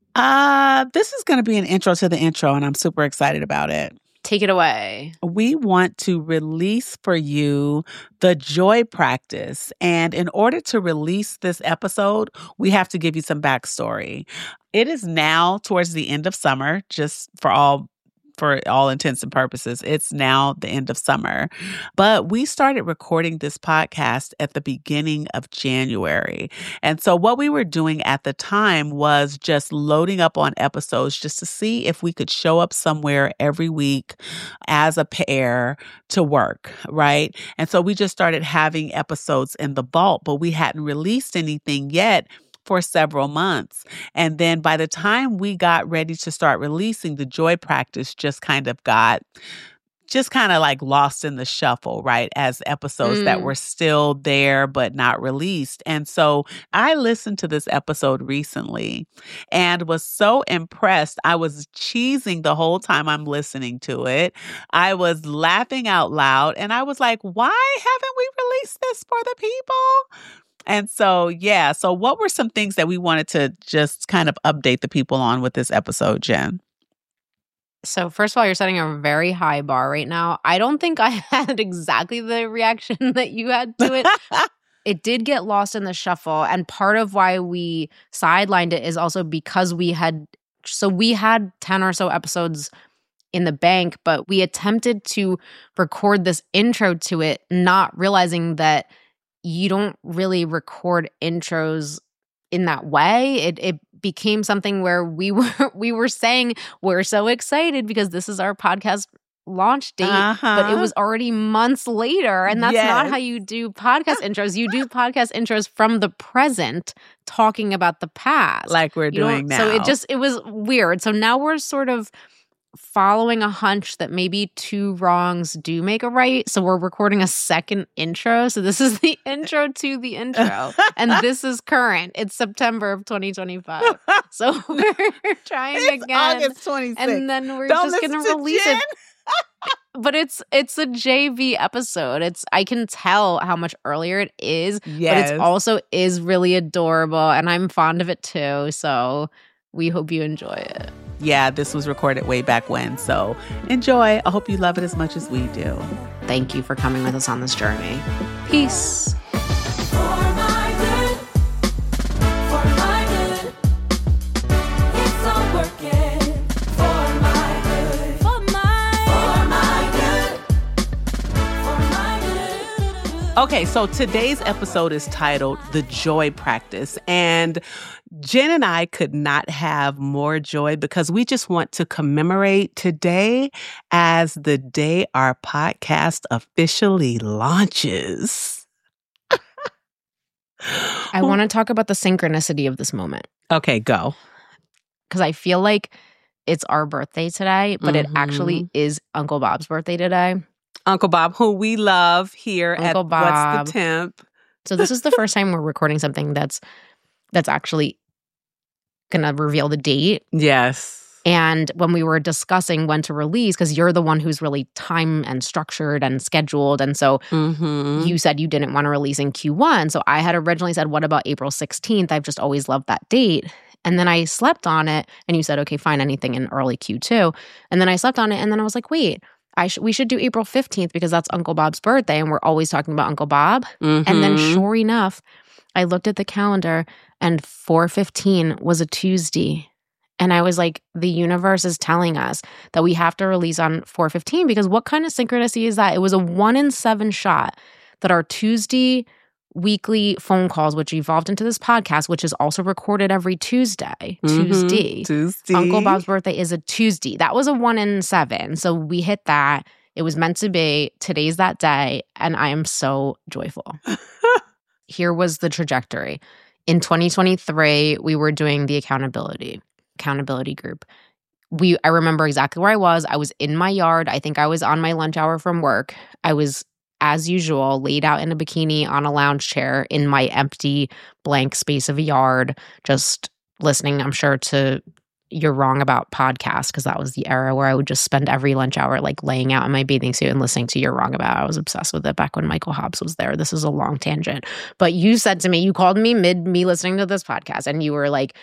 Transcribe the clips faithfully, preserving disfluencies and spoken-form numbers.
Uh, this is going to be an intro to the intro, and I'm super excited about it. Take it away. We want to release for you the joy practice. And in order to release this episode, we have to give you some backstory. It is now towards the end of summer, just for all for all intents and purposes. It's now the end of summer. But we started recording this podcast at the beginning of January. And so what we were doing at the time was just loading up on episodes just to see if we could show up somewhere every week as a pair to work, right? And so we just started having episodes in the vault, but we hadn't released anything yet for several months. And then by the time we got ready to start releasing, the joy practice just kind of got just kind of like lost in the shuffle, right? As episodes mm. that were still there, but not released. And so I listened to this episode recently and was so impressed. I was cheesing the whole time I'm listening to it. I was laughing out loud and I was like, why haven't we released this for the people? And so, yeah. So what were some things that we wanted to just kind of update the people on with this episode, Jen? So first of all, you're setting a very high bar right now. I don't think I had exactly the reaction that you had to it. It did get lost in the shuffle. And part of why we sidelined it is also because we had, so we had ten or so episodes in the bank, but we attempted to record this intro to it, not realizing that you don't really record intros in that way. It it became something where we were we were saying we're so excited because this is our podcast launch date, uh-huh. but it was already months later, and that's yes. not how you do podcast intros. You do podcast intros from the present, talking about the past, like we're you doing now. So it just it was weird. So now we're sort of following a hunch that maybe two wrongs do make a right. So we're recording a second intro. So this is the intro to the intro. And this is current. It's September of twenty twenty-five. So we're trying it's again. August twenty-sixth. And then we're Don't just going to release Jen. it. But it's it's a J V episode. It's I can tell how much earlier it is. Yes. But it also is really adorable. And I'm fond of it too. So we hope you enjoy it. Yeah, this was recorded way back when. So enjoy. I hope you love it as much as we do. Thank you for coming with us on this journey. Peace. Okay, so today's episode is titled The Joy Practice. And Jen and I could not have more joy because we just want to commemorate today as the day our podcast officially launches. I want to talk about the synchronicity of this moment. Okay, go. Because I feel like it's our birthday today, but Mm-hmm. it actually is Uncle Bob's birthday today. Uncle Bob, who we love here Uncle at Bob. What's the Temp. So this is the first time we're recording something that's that's actually going to reveal the date. Yes. And when we were discussing when to release, because you're the one who's really time and structured and scheduled. And so mm-hmm. you said you didn't want to release in Q one. So I had originally said, what about April sixteenth? I've just always loved that date. And then I slept on it and you said, okay, fine, anything in early Q two. And then I slept on it and then I was like, wait, I sh- we should do April fifteenth because that's Uncle Bob's birthday and we're always talking about Uncle Bob. Mm-hmm. And then sure enough, I looked at the calendar and four fifteen was a Tuesday. And I was like, the universe is telling us that we have to release on four fifteen because what kind of synchronicity is that? It was a one in seven shot that our Tuesday weekly phone calls, which evolved into this podcast, which is also recorded every Tuesday. Mm-hmm. Tuesday. Tuesday. Uncle Bob's birthday is a Tuesday. That was a one in seven. So we hit that. It was meant to be. Today's that day. And I am so joyful. Here was the trajectory. In twenty twenty-three, we were doing the accountability, accountability group. We, I remember exactly where I was. I was in my yard. I think I was on my lunch hour from work. I was, as usual, laid out in a bikini on a lounge chair in my empty blank space of a yard, just listening, I'm sure, to You're Wrong About podcast, because that was the era where I would just spend every lunch hour like laying out in my bathing suit and listening to You're Wrong About. I was obsessed with it back when Michael Hobbs was there. This is a long tangent. But you said to me, you called me mid me listening to this podcast and you were like,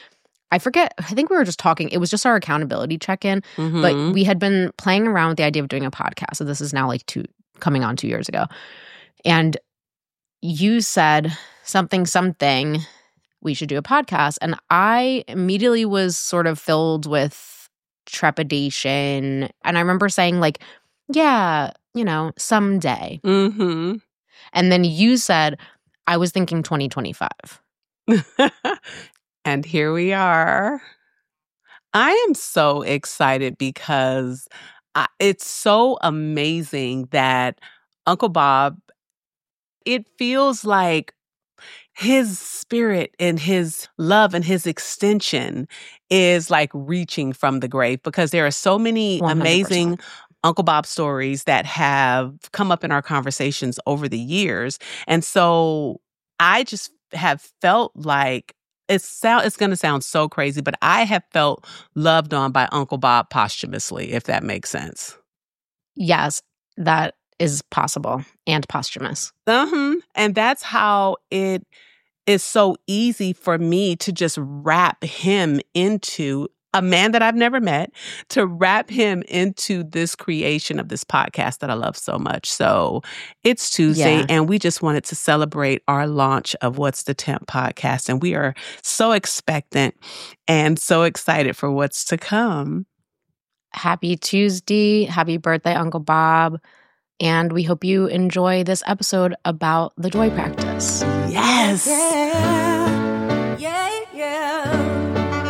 I forget, I think we were just talking, it was just our accountability check-in, Mhm. but we had been playing around with the idea of doing a podcast. So this is now like two, coming on two years ago. And you said something, something, we should do a podcast. And I immediately was sort of filled with trepidation. And I remember saying like, yeah, you know, someday. Mhm. And then you said, I was thinking twenty twenty-five. And here we are. I am so excited because I, it's so amazing that Uncle Bob, it feels like his spirit and his love and his extension is like reaching from the grave, because there are so many one hundred percent amazing Uncle Bob stories that have come up in our conversations over the years. And so I just have felt like it's sound it's going to sound so crazy, but I have felt loved on by Uncle Bob posthumously, if that makes sense. Yes, that is possible and posthumous. Uh-huh. And that's how it is so easy for me to just wrap him into a man that I've never met, to wrap him into this creation of this podcast that I love so much. So it's Tuesday, Yeah. and we just wanted to celebrate our launch of What's the Temp podcast. And we are so expectant and so excited for what's to come. Happy Tuesday. Happy birthday, Uncle Bob. And we hope you enjoy this episode about the joy practice. Yes. Yeah, yeah, yeah.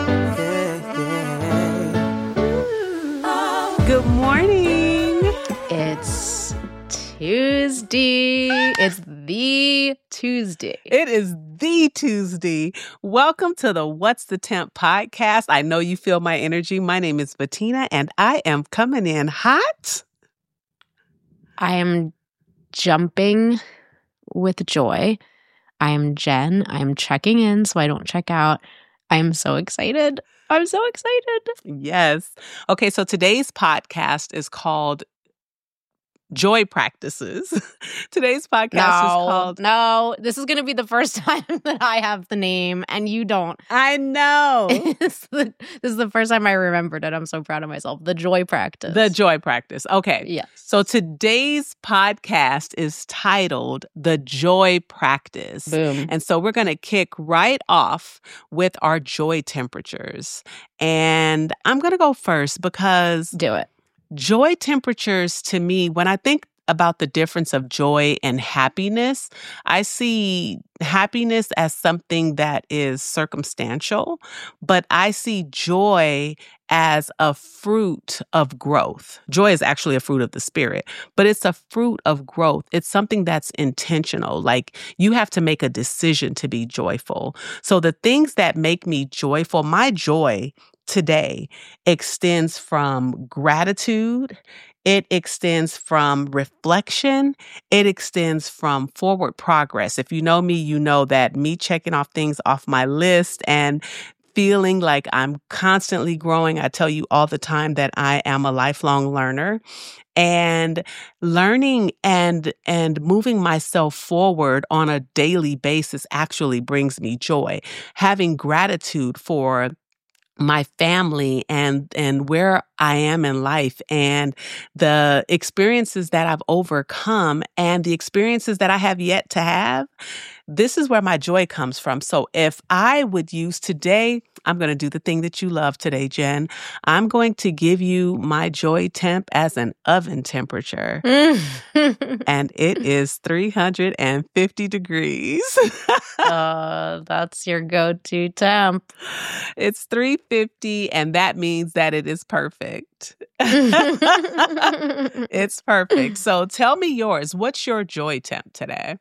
Good morning. It's Tuesday. It's the Tuesday. It is the Tuesday. Welcome to the What's the Temp podcast. I know you feel my energy. My name is Bettina, and I am coming in hot. I am jumping with joy. I am Jen. I am checking in so I don't check out. I am so excited. I'm so excited. Yes. Okay, so today's podcast is called Joy Practices. Today's podcast no, is called... No, this is going to be the first time that I have the name and you don't. I know. It's the, this is the first time I remembered it. I'm so proud of myself. The Joy Practice. The Joy Practice. Okay. Yes. So today's podcast is titled The Joy Practice. Boom. And so we're going to kick right off with our joy temperatures. And I'm going to go first because Do it. joy temperatures, to me, when I think about the difference of joy and happiness, I see happiness as something that is circumstantial, but I see joy as a fruit of growth. Joy is actually a fruit of the spirit, but it's a fruit of growth. It's something that's intentional. Like you have to make a decision to be joyful. So the things that make me joyful, my joy today extends from gratitude. It extends from reflection. It extends from forward progress. If you know me, you know that me checking off things off my list and feeling like I'm constantly growing. I tell you all the time that I am a lifelong learner. And learning and and moving myself forward on a daily basis actually brings me joy. Having gratitude for my family and and where I am in life and the experiences that I've overcome and the experiences that I have yet to have. This is where my joy comes from. So if I would use today, I'm going to do the thing that you love today, Jen. I'm going to give you my joy temp as an oven temperature. And it is three hundred fifty degrees. uh, that's your go-to temp. It's three fifty, and that means that it is perfect. It's perfect. So tell me yours. What's your joy temp today?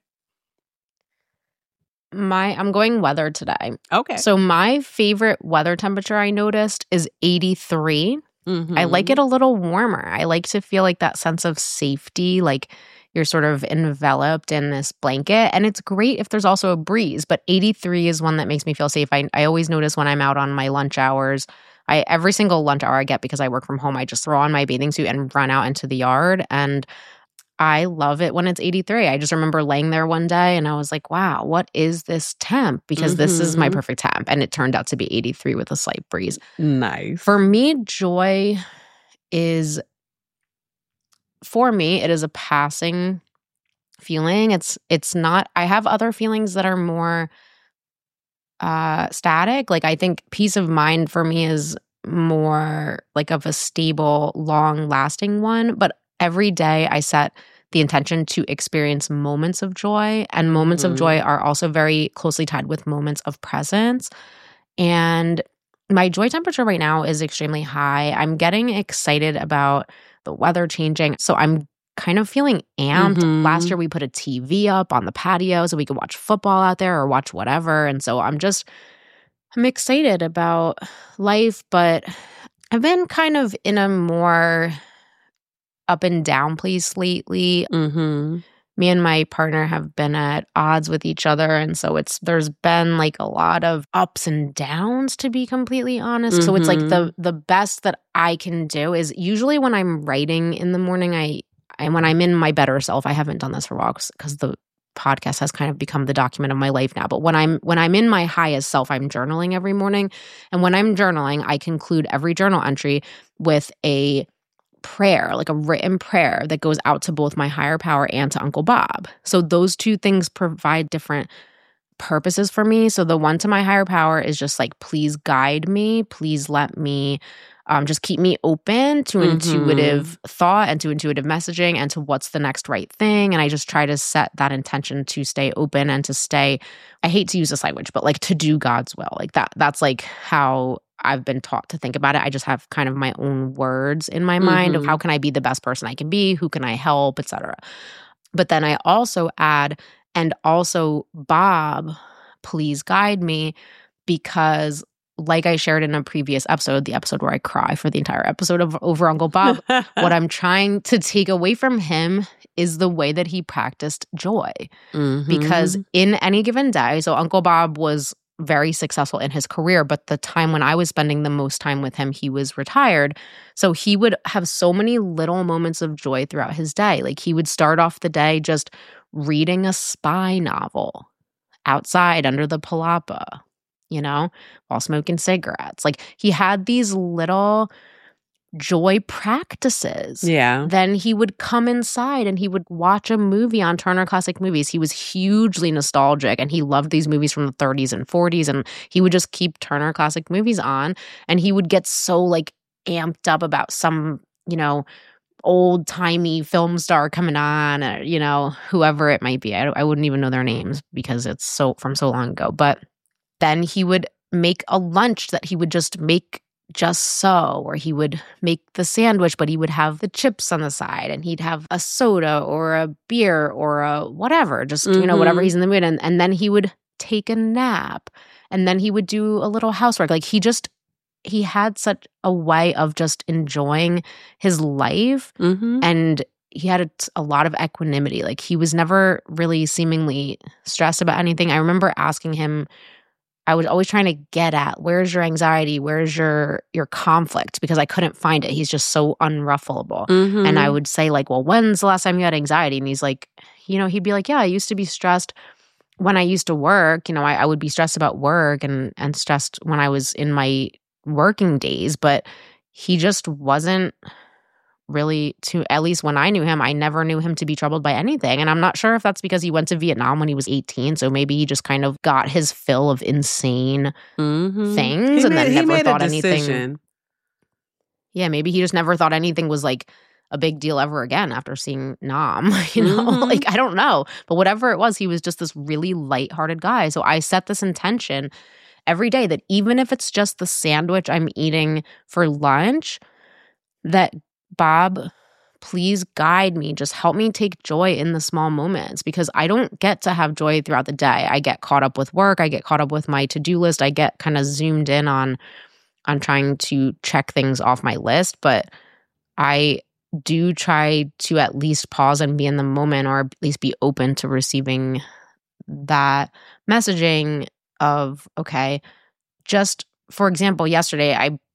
My, I'm going weather today. Okay. So my favorite weather temperature I noticed is eighty-three. Mm-hmm. I like it a little warmer. I like to feel like that sense of safety, like you're sort of enveloped in this blanket. And it's great if there's also a breeze, but eighty-three is one that makes me feel safe. I, I always notice when I'm out on my lunch hours, I every single lunch hour I get because I work from home, I just throw on my bathing suit and run out into the yard. And I love it when it's eighty-three. I just remember laying there one day and I was like, wow, what is this temp? Because mm-hmm. this is my perfect temp. And it turned out to be eighty-three with a slight breeze. Nice. For me, joy is, for me, it is a passing feeling. It's it's not, I have other feelings that are more uh, static. Like I think peace of mind for me is more like of a stable, long-lasting one. But every day I set the intention to experience moments of joy, and moments mm-hmm. of joy are also very closely tied with moments of presence. And my joy temperature right now is extremely high. I'm getting excited about the weather changing. So I'm kind of feeling amped. Mm-hmm. Last year we put a T V up on the patio so we could watch football out there or watch whatever. And so I'm just, I'm excited about life, but I've been kind of in a more up and down place lately. Mm-hmm. Me and my partner have been at odds with each other. And so it's, there's been like a lot of ups and downs, to be completely honest. Mm-hmm. So it's like the, the best that I can do is usually when I'm writing in the morning, I, and when I'm in my better self, I haven't done this for a while because the podcast has kind of become the document of my life now. But when I'm when I'm in my highest self, I'm journaling every morning. And when I'm journaling, I conclude every journal entry with a prayer, like a written prayer that goes out to both my higher power and to Uncle Bob. So those two things provide different purposes for me. So the one to my higher power is just like, please guide me. Please let me Um, just keep me open to mm-hmm. intuitive thought and to intuitive messaging and to what's the next right thing. And I just try to set that intention to stay open and to stay, I hate to use this language, but like to do God's will. Like that, that's like how I've been taught to think about it. I just have kind of my own words in my mm-hmm. mind of how can I be the best person I can be? Who can I help, et cetera. But then I also add, and also Bob, please guide me, because like I shared in a previous episode, the episode where I cry for the entire episode of Over Uncle Bob, what I'm trying to take away from him is the way that he practiced joy. Mm-hmm. Because in any given day, so Uncle Bob was very successful in his career, but the time when I was spending the most time with him, he was retired. So he would have so many little moments of joy throughout his day. Like he would start off the day just reading a spy novel outside under the palapa, you know, while smoking cigarettes. Like he had these little joy practices. Yeah. Then he would come inside and he would watch a movie on Turner Classic Movies. He was hugely nostalgic and he loved these movies from the thirties and forties, and he would just keep Turner Classic Movies on, and he would get so like amped up about some, you know, old-timey film star coming on, or, you know, whoever it might be. I, I wouldn't even know their names because it's so from so long ago. But then he would make a lunch that he would just make just so, or he would make the sandwich, but he would have the chips on the side, and he'd have a soda or a beer or a whatever, just, mm-hmm. you know, whatever he's in the mood. And, and then he would take a nap, and then he would do a little housework. Like he just, he had such a way of just enjoying his life. Mm-hmm. And he had a, a lot of equanimity. Like he was never really seemingly stressed about anything. I remember asking him, I was always trying to get at, where's your anxiety? Where's your your conflict? Because I couldn't find it. He's just so unruffable. Mm-hmm. And I would say like, well, when's the last time you had anxiety? And he's like, you know, he'd be like, yeah, I used to be stressed when I used to work. You know, I, I would be stressed about work and and stressed when I was in my working days. But he just wasn't really, to at least when I knew him, I never knew him to be troubled by anything. And I'm not sure if that's because he went to Vietnam when he was eighteen. So maybe he just kind of got his fill of insane mm-hmm. things he and made, then never thought anything. Yeah, maybe he just never thought anything was like a big deal ever again after seeing Nam, you know? Mm-hmm. Like, I don't know. But whatever it was, he was just this really lighthearted guy. So I set this intention every day that even if it's just the sandwich I'm eating for lunch, that Bob, please guide me. Just help me take joy in the small moments, because I don't get to have joy throughout the day. I get caught up with work. I get caught up with my to-do list. I get kind of zoomed in on, on trying to check things off my list. But I do try to at least pause and be in the moment, or at least be open to receiving that messaging of, okay, just for example, yesterday I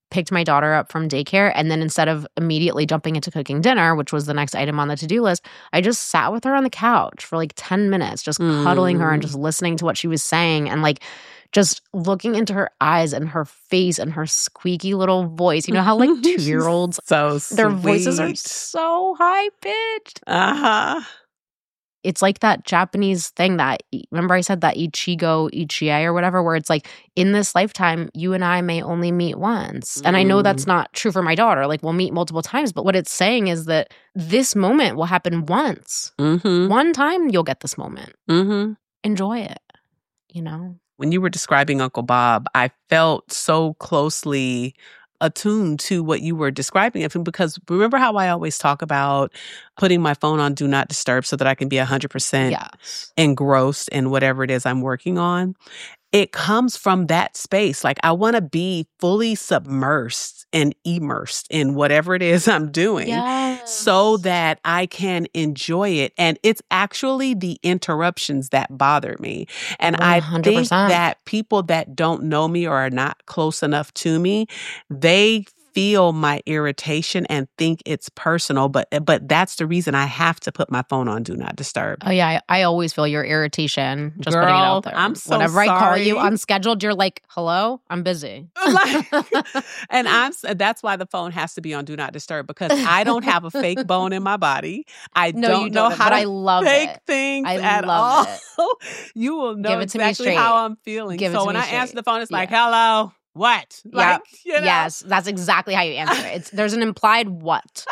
picked my daughter up from daycare, and then instead of immediately jumping into cooking dinner, which was the next item on the to-do list, I just sat with her on the couch for like ten minutes, just mm. cuddling her and just listening to what she was saying and like just looking into her eyes and her face and her squeaky little voice. You know how like two-year-olds, so their voices are so high-pitched. Uh-huh. It's like that Japanese thing that, remember I said that Ichigo Ichie or whatever, where it's like, in this lifetime, you and I may only meet once. Mm. And I know that's not true for my daughter. Like, we'll meet multiple times. But what it's saying is that this moment will happen once. Mm-hmm. One time, you'll get this moment. Mm-hmm. Enjoy it, you know? When you were describing Uncle Bob, I felt so closely attuned to what you were describing of him, because remember how I always talk about putting my phone on Do Not Disturb so that I can be one hundred percent yes. engrossed in whatever it is I'm working on? It comes from that space. Like, I want to be fully submersed and immersed in whatever it is I'm doing yes. so that I can enjoy it. And it's actually the interruptions that bother me. And one hundred percent. I think that people that don't know me or are not close enough to me, they feel my irritation and think it's personal, but but that's the reason I have to put my phone on Do Not Disturb. Oh yeah, I, I always feel your irritation. Just Girl, putting it out there. I'm so Whenever sorry. I call you unscheduled, you're like, "Hello, I'm busy." Like, and I'm that's why the phone has to be on Do Not Disturb, because I don't have a fake bone in my body. I no, don't you know don't, how but to I love fake it. things I at love all. It. You will know Give it exactly to me straight. how I'm feeling. Give it so to when me I straight. answer the phone, it's yeah. like, "Hello, what?" Like, yep. you know? Yes, that's exactly how you answer it. It's there's an implied what.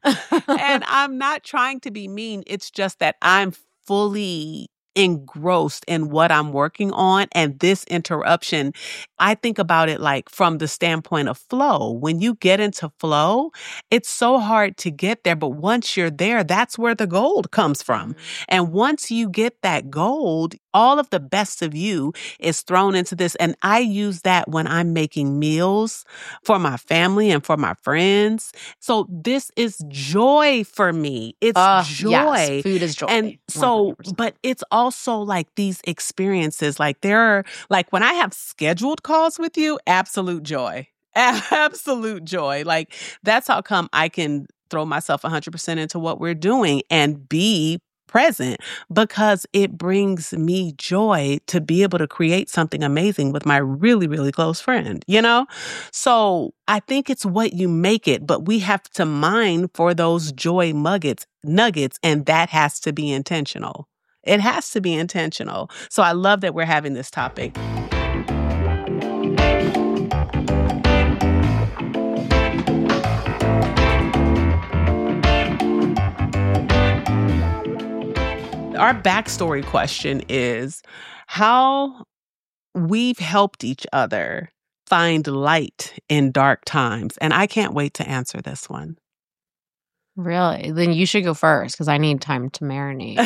And I'm not trying to be mean. It's just that I'm fully engrossed in what I'm working on. And this interruption, I think about it like from the standpoint of flow. When you get into flow, it's so hard to get there. But once you're there, that's where the gold comes from. And once you get that gold, all of the best of you is thrown into this. And I use that when I'm making meals for my family and for my friends. So this is joy for me. It's uh, joy. Yes, food is joy. And so, one hundred percent. But it's also like these experiences, like there are, like when I have scheduled calls with you, absolute joy. Absolute joy. Like that's how come I can throw myself one hundred percent into what we're doing and be present, because it brings me joy to be able to create something amazing with my really, really close friend, you know? So I think it's what you make it, but we have to mine for those joy nuggets, nuggets, and that has to be intentional. It has to be intentional. So I love that we're having this topic. Our backstory question is how we've helped each other find light in dark times. And I can't wait to answer this one. Really? Then you should go first, because I need time to marinate.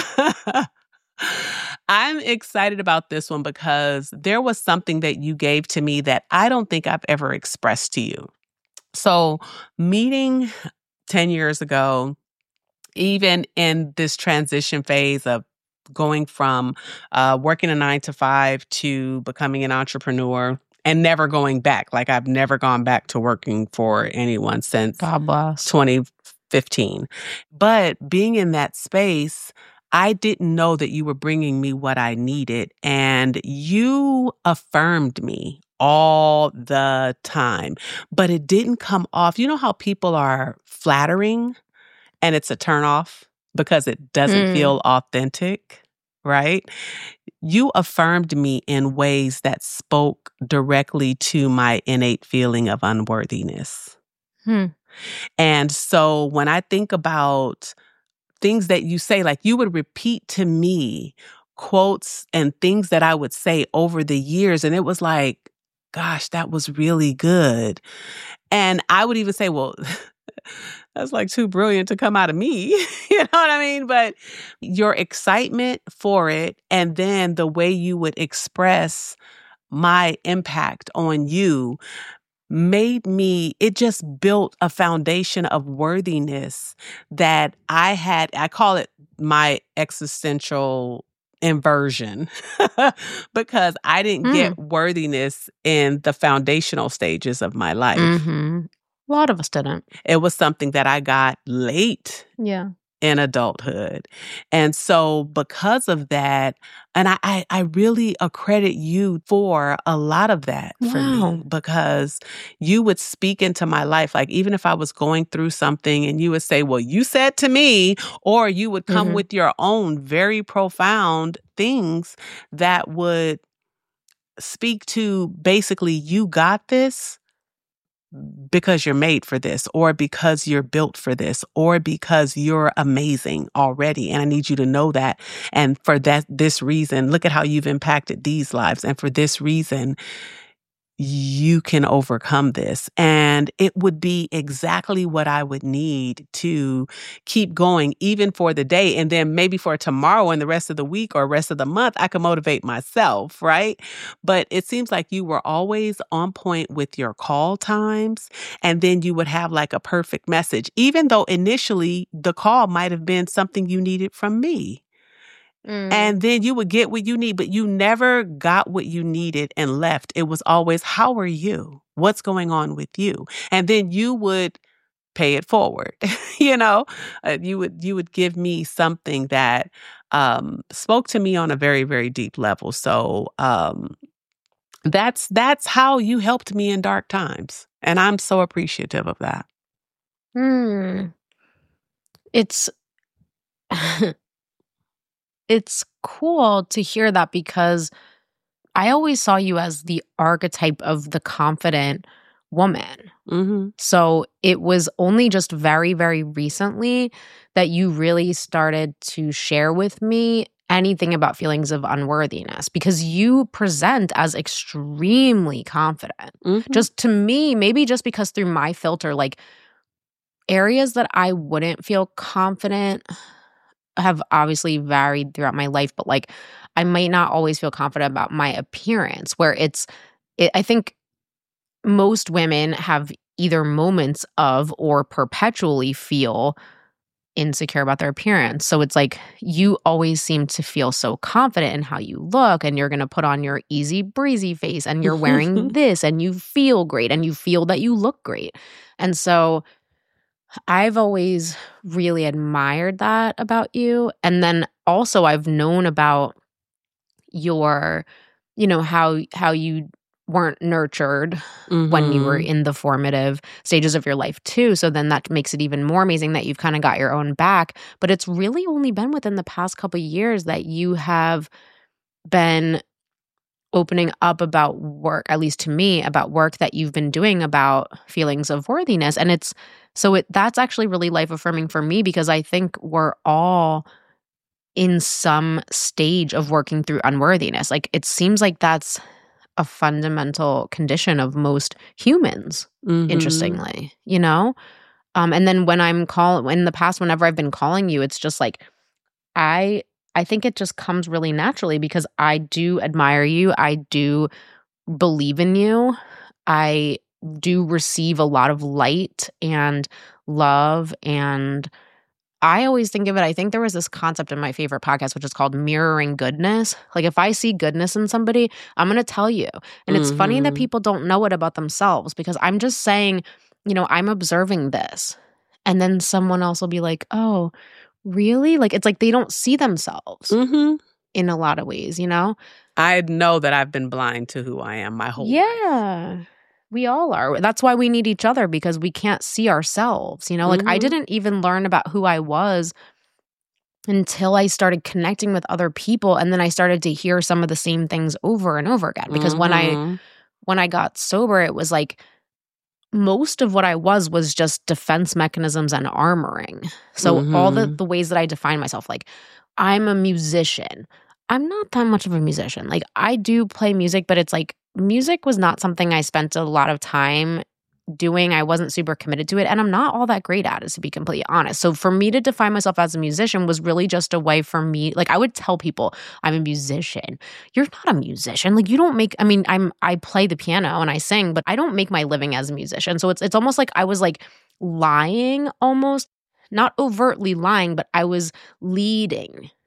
I'm excited about this one because there was something that you gave to me that I don't think I've ever expressed to you. So meeting ten years ago, even in this transition phase of going from uh, working a nine to five to becoming an entrepreneur and never going back. Like I've never gone back to working for anyone since God bless. twenty fifteen. But being in that space, I didn't know that you were bringing me what I needed. And you affirmed me all the time, but it didn't come off. You know how people are flattering? And it's a turnoff because it doesn't mm. feel authentic, right? You affirmed me in ways that spoke directly to my innate feeling of unworthiness. Hmm. And so when I think about things that you say, like you would repeat to me quotes and things that I would say over the years, and it was like, gosh, that was really good. And I would even say, well, that's like too brilliant to come out of me. You know what I mean? But your excitement for it, and then the way you would express my impact on you made me, it just built a foundation of worthiness that I had. I call it my existential inversion because I didn't Mm. get worthiness in the foundational stages of my life. Mm-hmm. A lot of us didn't. It was something that I got late Yeah. in adulthood. And so because of that, and I, I, I really accredit you for a lot of that for Wow. me, because you would speak into my life. Like even if I was going through something and you would say, well, you said to me, or you would come Mhm. with your own very profound things that would speak to basically, you got this because you're made for this, or because you're built for this, or because you're amazing already. And I need you to know that. And for that, this reason, look at how you've impacted these lives. And for this reason, you can overcome this. And it would be exactly what I would need to keep going, even for the day. And then maybe for tomorrow and the rest of the week or rest of the month, I can motivate myself, right? But it seems like you were always on point with your call times. And then you would have like a perfect message, even though initially the call might have been something you needed from me. Mm. And then you would get what you need, but you never got what you needed and left. It was always, how are you? What's going on with you? And then you would pay it forward. you know, uh, you would you would give me something that um, spoke to me on a very, very deep level. So um, that's that's how you helped me in dark times, and I'm so appreciative of that. Hmm. It's it's cool to hear that because I always saw you as the archetype of the confident woman. Mm-hmm. So it was only just very, very recently that you really started to share with me anything about feelings of unworthiness, because you present as extremely confident. Mm-hmm. Just to me, maybe just because through my filter, like areas that I wouldn't feel confident have obviously varied throughout my life, but like I might not always feel confident about my appearance, where it's, it, I think most women have either moments of or perpetually feel insecure about their appearance. So it's like you always seem to feel so confident in how you look, and you're going to put on your easy breezy face, and you're wearing this, and you feel great, and you feel that you look great. And so I've always really admired that about you. And then also I've known about your, you know, how how you weren't nurtured Mm-hmm. when you were in the formative stages of your life too. So then that makes it even more amazing that you've kind of got your own back. But it's really only been within the past couple of years that you have been opening up about work, at least to me, about work that you've been doing about feelings of worthiness. And it's so it that's actually really life affirming for me, because I think we're all in some stage of working through unworthiness. Like it seems like that's a fundamental condition of most humans, Mm-hmm. interestingly, you know? Um, and then when I'm calling, in the past, whenever I've been calling you, it's just like, I I think it just comes really naturally because I do admire you. I do believe in you. I do receive a lot of light and love. And I always think of it, I think there was this concept in my favorite podcast, which is called mirroring goodness. Like if I see goodness in somebody, I'm going to tell you. And it's funny that Mhm. people don't know it about themselves, because I'm just saying, you know, I'm observing this. And then someone else will be like, oh, really? Like it's like they don't see themselves Mm-hmm. in a lot of ways, you know? I know that I've been blind to who I am my whole life. Yeah. We all are. That's why we need each other, because we can't see ourselves, you know? Like I Mhm. didn't even learn about who I was until I started connecting with other people, and then I started to hear some of the same things over and over again. Because when I Mhm. when I got sober, it was like most of what I was was just defense mechanisms and armoring. So all the Mhm. the ways that I define myself, like I'm a musician. I'm not that much of a musician. Like I do play music, but it's like music was not something I spent a lot of time doing. I wasn't super committed to it, and I'm not all that great at it, to be completely honest. So for me to define myself as a musician was really just a way for me, like I would tell people I'm a musician. You're not a musician. Like you don't make, I mean, I'm I play the piano and I sing, but I don't make my living as a musician. So it's it's almost like I was like lying, almost not overtly lying, but I was leading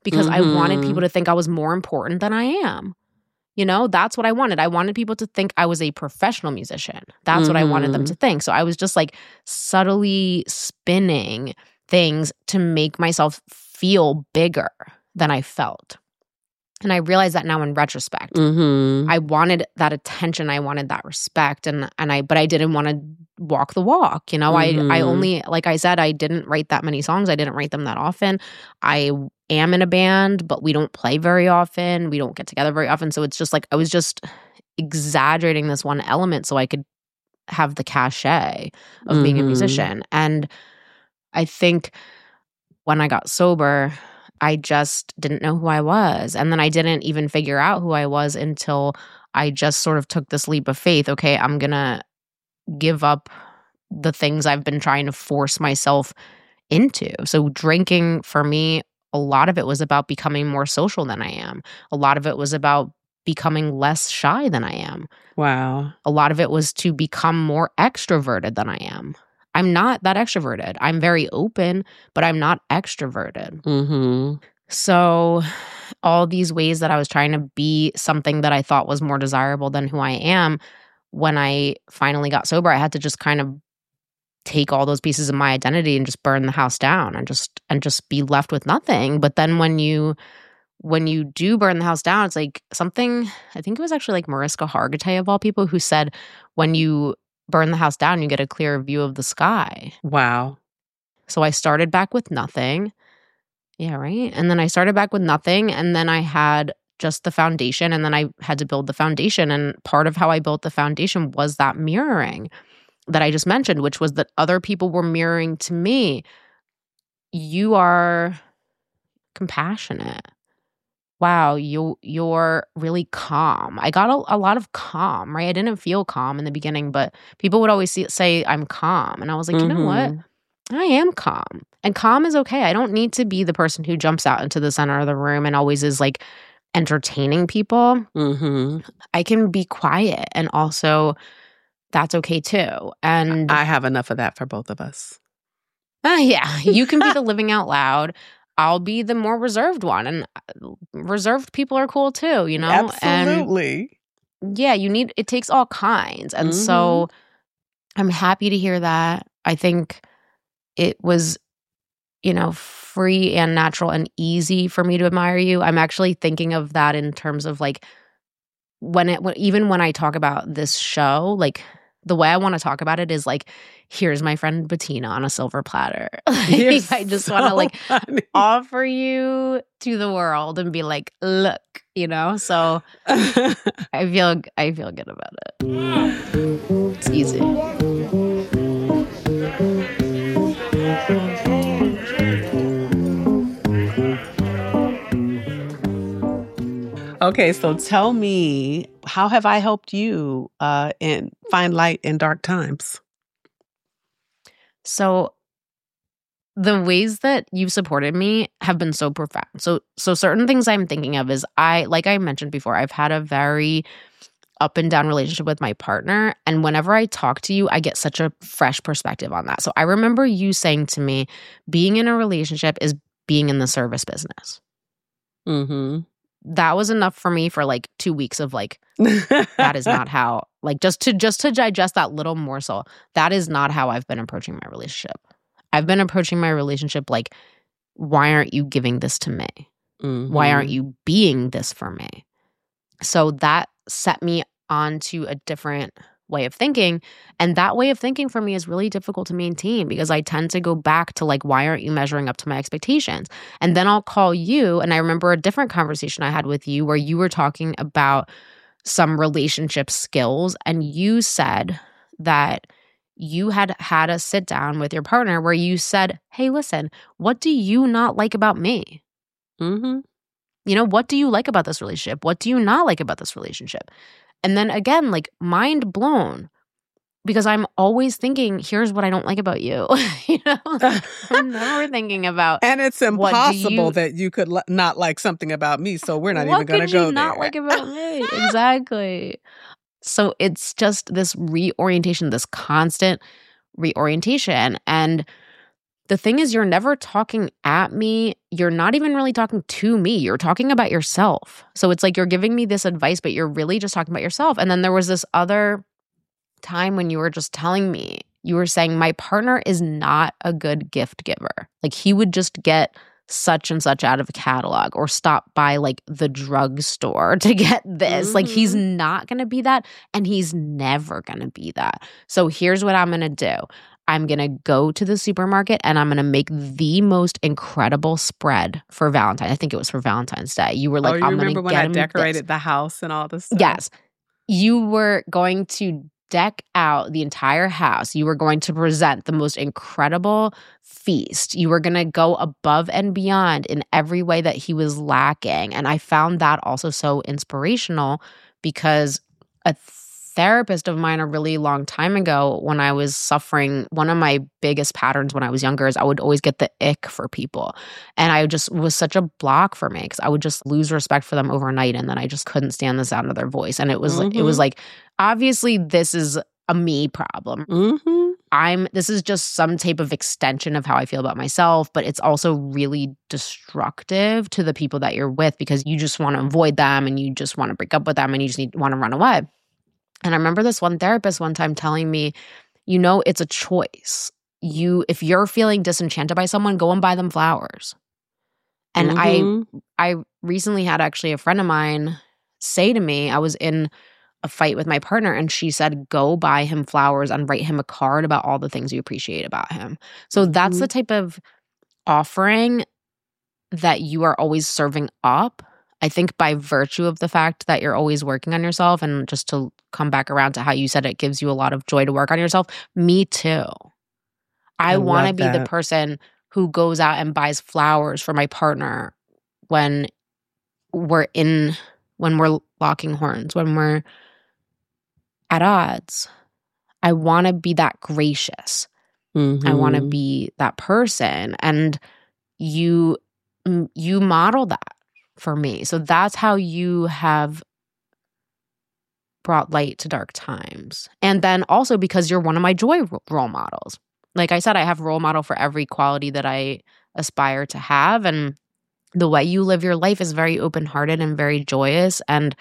because I wanted Mhm. people to think I was more important than I am. You know, that's what I wanted. I wanted people to think I was a professional musician. That's what I wanted them Mhm. to think. So I was just like subtly spinning things to make myself feel bigger than I felt. And I realize that now in retrospect. Mhm. I wanted that attention. I wanted that respect. And and I but I didn't want to walk the walk. You know, I I Mhm. only, like I said, I didn't write that many songs. I didn't write them that often. I am in a band, but we don't play very often. We don't get together very often. So it's just like I was just exaggerating this one element so I could have the cachet of being a Mhm. musician. And I think when I got sober, I just didn't know who I was. And then I didn't even figure out who I was until I just sort of took this leap of faith. Okay, I'm going to give up the things I've been trying to force myself into. So drinking for me, a lot of it was about becoming more social than I am. A lot of it was about becoming less shy than I am. Wow. A lot of it was to become more extroverted than I am. I'm not that extroverted. I'm very open, but I'm not extroverted. Mhm. So all these ways that I was trying to be something that I thought was more desirable than who I am, when I finally got sober, I had to just kind of take all those pieces of my identity and just burn the house down and just and just be left with nothing. But then when you when you do burn the house down, it's like something, I think it was actually like Mariska Hargitay of all people, who said when you burn the house down, you get a clearer view of the sky. Wow. So I started back with nothing. Yeah, right? And then I started back with nothing, and then I had just the foundation, and then I had to build the foundation. And part of how I built the foundation was that mirroring that I just mentioned, which was that other people were mirroring to me. You are compassionate. Wow, you you're really calm. I got a, a lot of calm, right? I didn't feel calm in the beginning, but people would always see, say I'm calm, and I was like, you know what? Mhm. I am calm, and calm is okay. I don't need to be the person who jumps out into the center of the room and always is like entertaining people. Mhm. I can be quiet, and also that's okay too. And I have enough of that for both of us. Uh, yeah, you can be the living out loud. I'll be the more reserved one. And uh, reserved people are cool too, you know? Absolutely. And yeah, you need, it takes all kinds. And Mhm. so I'm happy to hear that. I think it was, you know, free and natural and easy for me to admire you. I'm actually thinking of that in terms of like when it, when, even when I talk about this show, like the way I want to talk about it is like, here's my friend Bettina on a silver platter. You're Like, I just want to so like funny. offer you to the world and be like, look, you know? So I feel I feel good about it. It's easy. Okay, so tell me, how have I helped you uh, in find light in dark times? So the ways that you've supported me have been so profound. So so certain things I'm thinking of is I like I mentioned before, I've had a very up and down relationship with my partner, and whenever I talk to you, I get such a fresh perspective on that. So I remember you saying to me, being in a relationship is being in the service business. Mm-hmm. That was enough for me for like two weeks of like, that is not how, like just to just to digest that little morsel. That is not how I've been approaching my relationship. I've been approaching my relationship like, why aren't you giving this to me? Mm-hmm. Why aren't you being this for me? So that set me onto a different way of thinking. And that way of thinking for me is really difficult to maintain because I tend to go back to like, why aren't you measuring up to my expectations? And then I'll call you. And I remember a different conversation I had with you where you were talking about some relationship skills. And you said that you had had a sit down with your partner where you said, hey, listen, what do you not like about me? Mm-hmm. You know, what do you like about this relationship? What do you not like about this relationship? And then again, like mind blown because I'm always thinking, here's what I don't like about you. You know, like, I'm never thinking about. And it's what do impossible you- that you could li- not like something about me, so we're not what even going to could go you not there. like about me? Exactly. So it's just this reorientation, this constant reorientation. And the thing is, you're never talking at me. You're not even really talking to me. You're talking about yourself. So it's like you're giving me this advice, but you're really just talking about yourself. And then there was this other time when you were just telling me, you were saying, my partner is not a good gift giver. Like he would just get such and such out of a catalog or stop by like the drugstore to get this. Mm-hmm. Like he's not going to be that, and he's never going to be that. So here's what I'm going to do. I'm going to go to the supermarket and I'm going to make the most incredible spread for Valentine's. I think it was for Valentine's Day. You were like, oh, you I'm remember going when to get I him decorated this. the house and all this stuff? Yes. You were going to deck out the entire house. You were going to present the most incredible feast. You were going to go above and beyond in every way that he was lacking. And I found that also so inspirational because a therapist of mine a really long time ago, when I was suffering, one of my biggest patterns when I was younger is I would always get the ick for people. And I just was such a block for me because I would just lose respect for them overnight, and then I just couldn't stand the sound of their voice. And it was mm-hmm. it was like, obviously this is a me problem. Mm-hmm. I'm this is just some type of extension of how I feel about myself, but it's also really destructive to the people that you're with because you just want to avoid them and you just want to break up with them and you just need want to run away. And I remember this one therapist one time telling me, you know, it's a choice. You, if you're feeling disenchanted by someone, go and buy them flowers. And mm-hmm. I, I recently had actually a friend of mine say to me, I was in a fight with my partner and she said, go buy him flowers and write him a card about all the things you appreciate about him. So mm-hmm. that's the type of offering that you are always serving up. I think by virtue of the fact that you're always working on yourself, and just to come back around to how you said it gives you a lot of joy to work on yourself, me too. I, I want to be that. the person who goes out and buys flowers for my partner when we're in, when we're locking horns, when we're at odds. I want to be that gracious. Mm-hmm. I want to be that person. And you, you model that for me. So that's how you have brought light to dark times. And then also because you're one of my joy role models. Like I said, I have role model for every quality that I aspire to have. And the way you live your life is very open-hearted and very joyous. And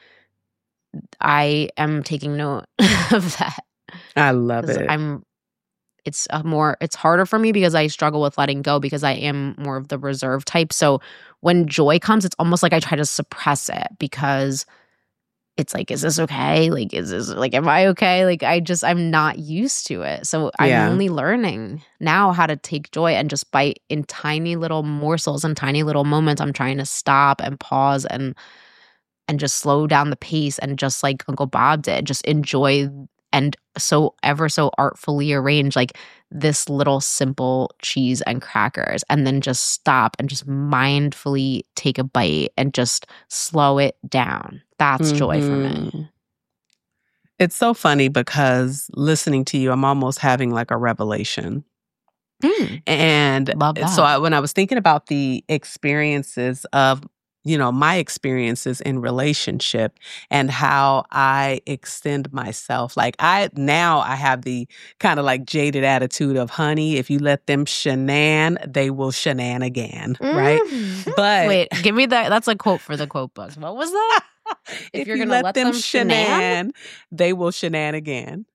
I am taking note of that. I love it. I'm It's a more, it's harder for me because I struggle with letting go because I am more of the reserve type. So when joy comes, it's almost like I try to suppress it because it's like, is this okay? Like, is this, like, am I okay? Like, I just, I'm not used to it. So I'm yeah. only learning now how to take joy and just bite in tiny little morsels and tiny little moments. I'm trying to stop and pause and, and just slow down the pace and just like Uncle Bob did, just enjoy and so ever so artfully arrange like this little simple cheese and crackers, and then just stop and just mindfully take a bite and just slow it down. That's mm-hmm. joy for me. It's so funny because listening to you, I'm almost having like a revelation. Mm. And Love that. so I, when I was thinking about the experiences of you know, my experiences in relationship and how I extend myself. Like I, now I have the kind of like jaded attitude of, honey, if you let them shenan, they will shenan again, mm. right? But wait, give me that. That's a quote for the quote books. What was that? If, if you're you going to let them, them shenan, shenan, they will shenan again.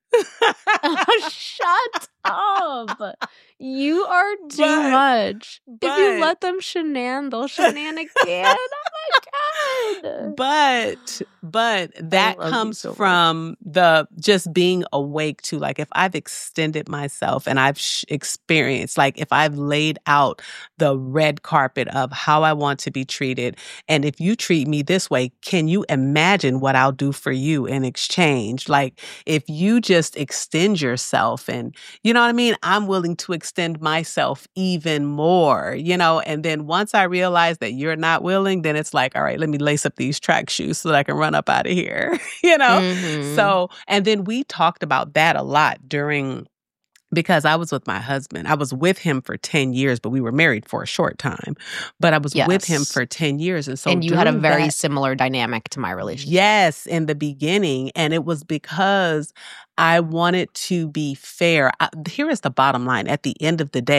Oh, shut up. You are too but, much. But, if you let them shenan, they'll shenan again. Oh my God. But but that comes so from much. the just being awake to, like, if I've extended myself and I've sh- experienced, like if I've laid out the red carpet of how I want to be treated, and if you treat me this way, can you imagine what I'll do for you in exchange? Like if you just extend yourself, and you know what I mean? I'm willing to extend myself even more, you know? And then once I realize that you're not willing, then it's like, all right, let me lace up these track shoes so that I can run up out of here, you know? Mm-hmm. So, and then we talked about that a lot during, because I was with my husband. I was with him for ten years, but we were married for a short time. But I was yes. with him for ten years. And so And you had a very that, similar dynamic to my relationship. Yes, in the beginning. And it was because I wanted to be fair. I, here is the bottom line. At the end of the day,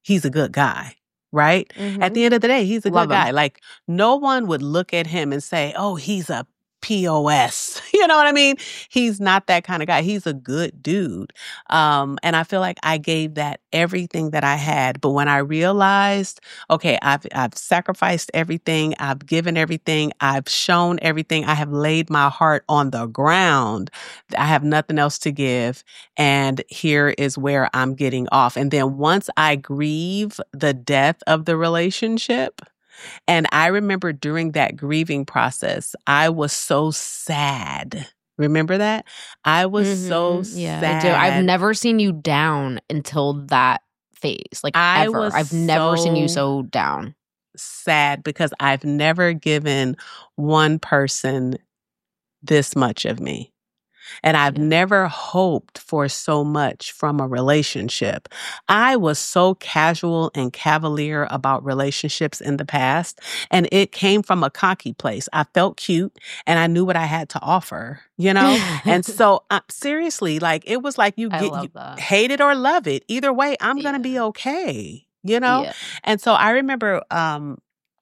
he's a good guy, right? Mhm. At the end of the day, he's a Love good him. guy. Like, no one would look at him and say, oh, he's a P O S. You know what I mean? He's not that kind of guy. He's a good dude. Um, and I feel like I gave that everything that I had. But when I realized, okay, I've I've sacrificed everything, I've given everything, I've shown everything, I have laid my heart on the ground. I have nothing else to give. And here is where I'm getting off. And then once I grieve the death of the relationship, and I remember during that grieving process, I was so sad. Remember that? I was so Mhm. Yeah, sad. I do. I've never seen you down until that phase. Like I ever. was I've never seen you so so down. sad because I've never given one person this much of me. And I've Yeah. never hoped for so much from a relationship. I was so casual and cavalier about relationships in the past, and it came from a cocky place. I felt cute and I knew what I had to offer, you know? And so uh, seriously, like it was like you I get love you that. hate it or love it. Either way, I'm going to Yeah. be okay, you know? Yeah. And so I remember um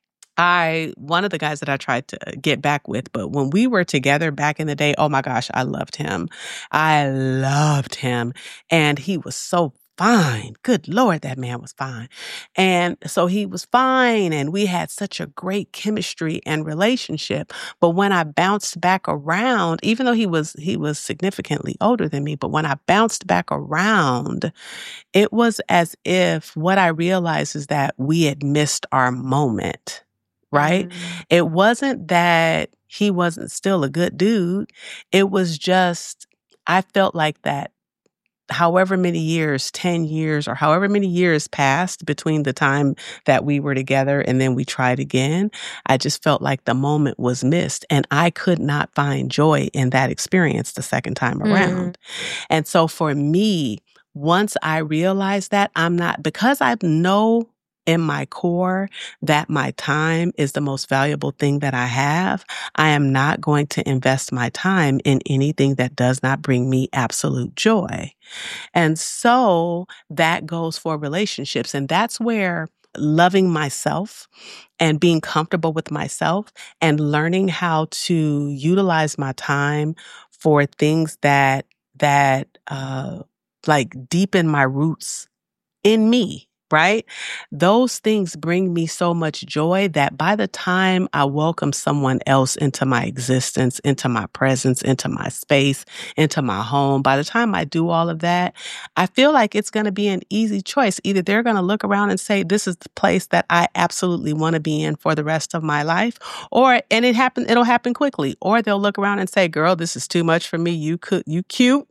I, one of the guys that I tried to get back with, but when we were together back in the day, oh my gosh, I loved him. I loved him. And he was so fine. Good Lord, that man was fine. And so he was fine. And we had such a great chemistry and relationship. But when I bounced back around, even though he was, he was significantly older than me, but when I bounced back around, it was as if what I realized is that we had missed our moment. Right? Mm. It wasn't that he wasn't still a good dude. It was just, I felt like that however many years, ten years, or however many years passed between the time that we were together and then we tried again, I just felt like the moment was missed. And I could not find joy in that experience the second time around. Mm. And so for me, once I realized that, I'm not, because I know in my core that my time is the most valuable thing that I have, I am not going to invest my time in anything that does not bring me absolute joy. And so that goes for relationships. And that's where loving myself and being comfortable with myself and learning how to utilize my time for things that, that, uh, like deepen my roots in me. Right? Those things bring me so much joy that by the time I welcome someone else into my existence, into my presence, into my space, into my home, by the time I do all of that, I feel like it's going to be an easy choice. Either they're going to look around and say, this is the place that I absolutely want to be in for the rest of my life, or, and it happen, it'll happen quickly, or they'll look around and say, girl, this is too much for me. You could, you cute.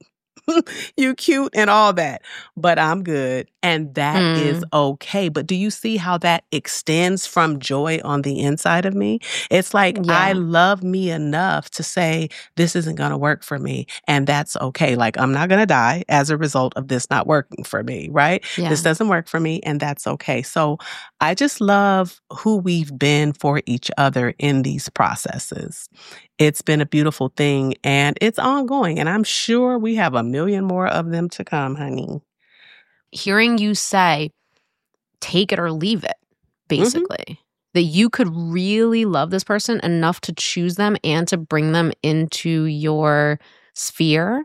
You cute and all that, but I'm good. And that Mm. is okay. But do you see how that extends from joy on the inside of me? It's like, Yeah. I love me enough to say, this isn't going to work for me. And that's okay. Like, I'm not going to die as a result of this not working for me, right? Yeah. This doesn't work for me, and that's okay. So I just love who we've been for each other in these processes. It's been a beautiful thing, and it's ongoing. And I'm sure we have a million more of them to come, honey. Hearing you say, take it or leave it, basically. Mm-hmm. That you could really love this person enough to choose them and to bring them into your sphere.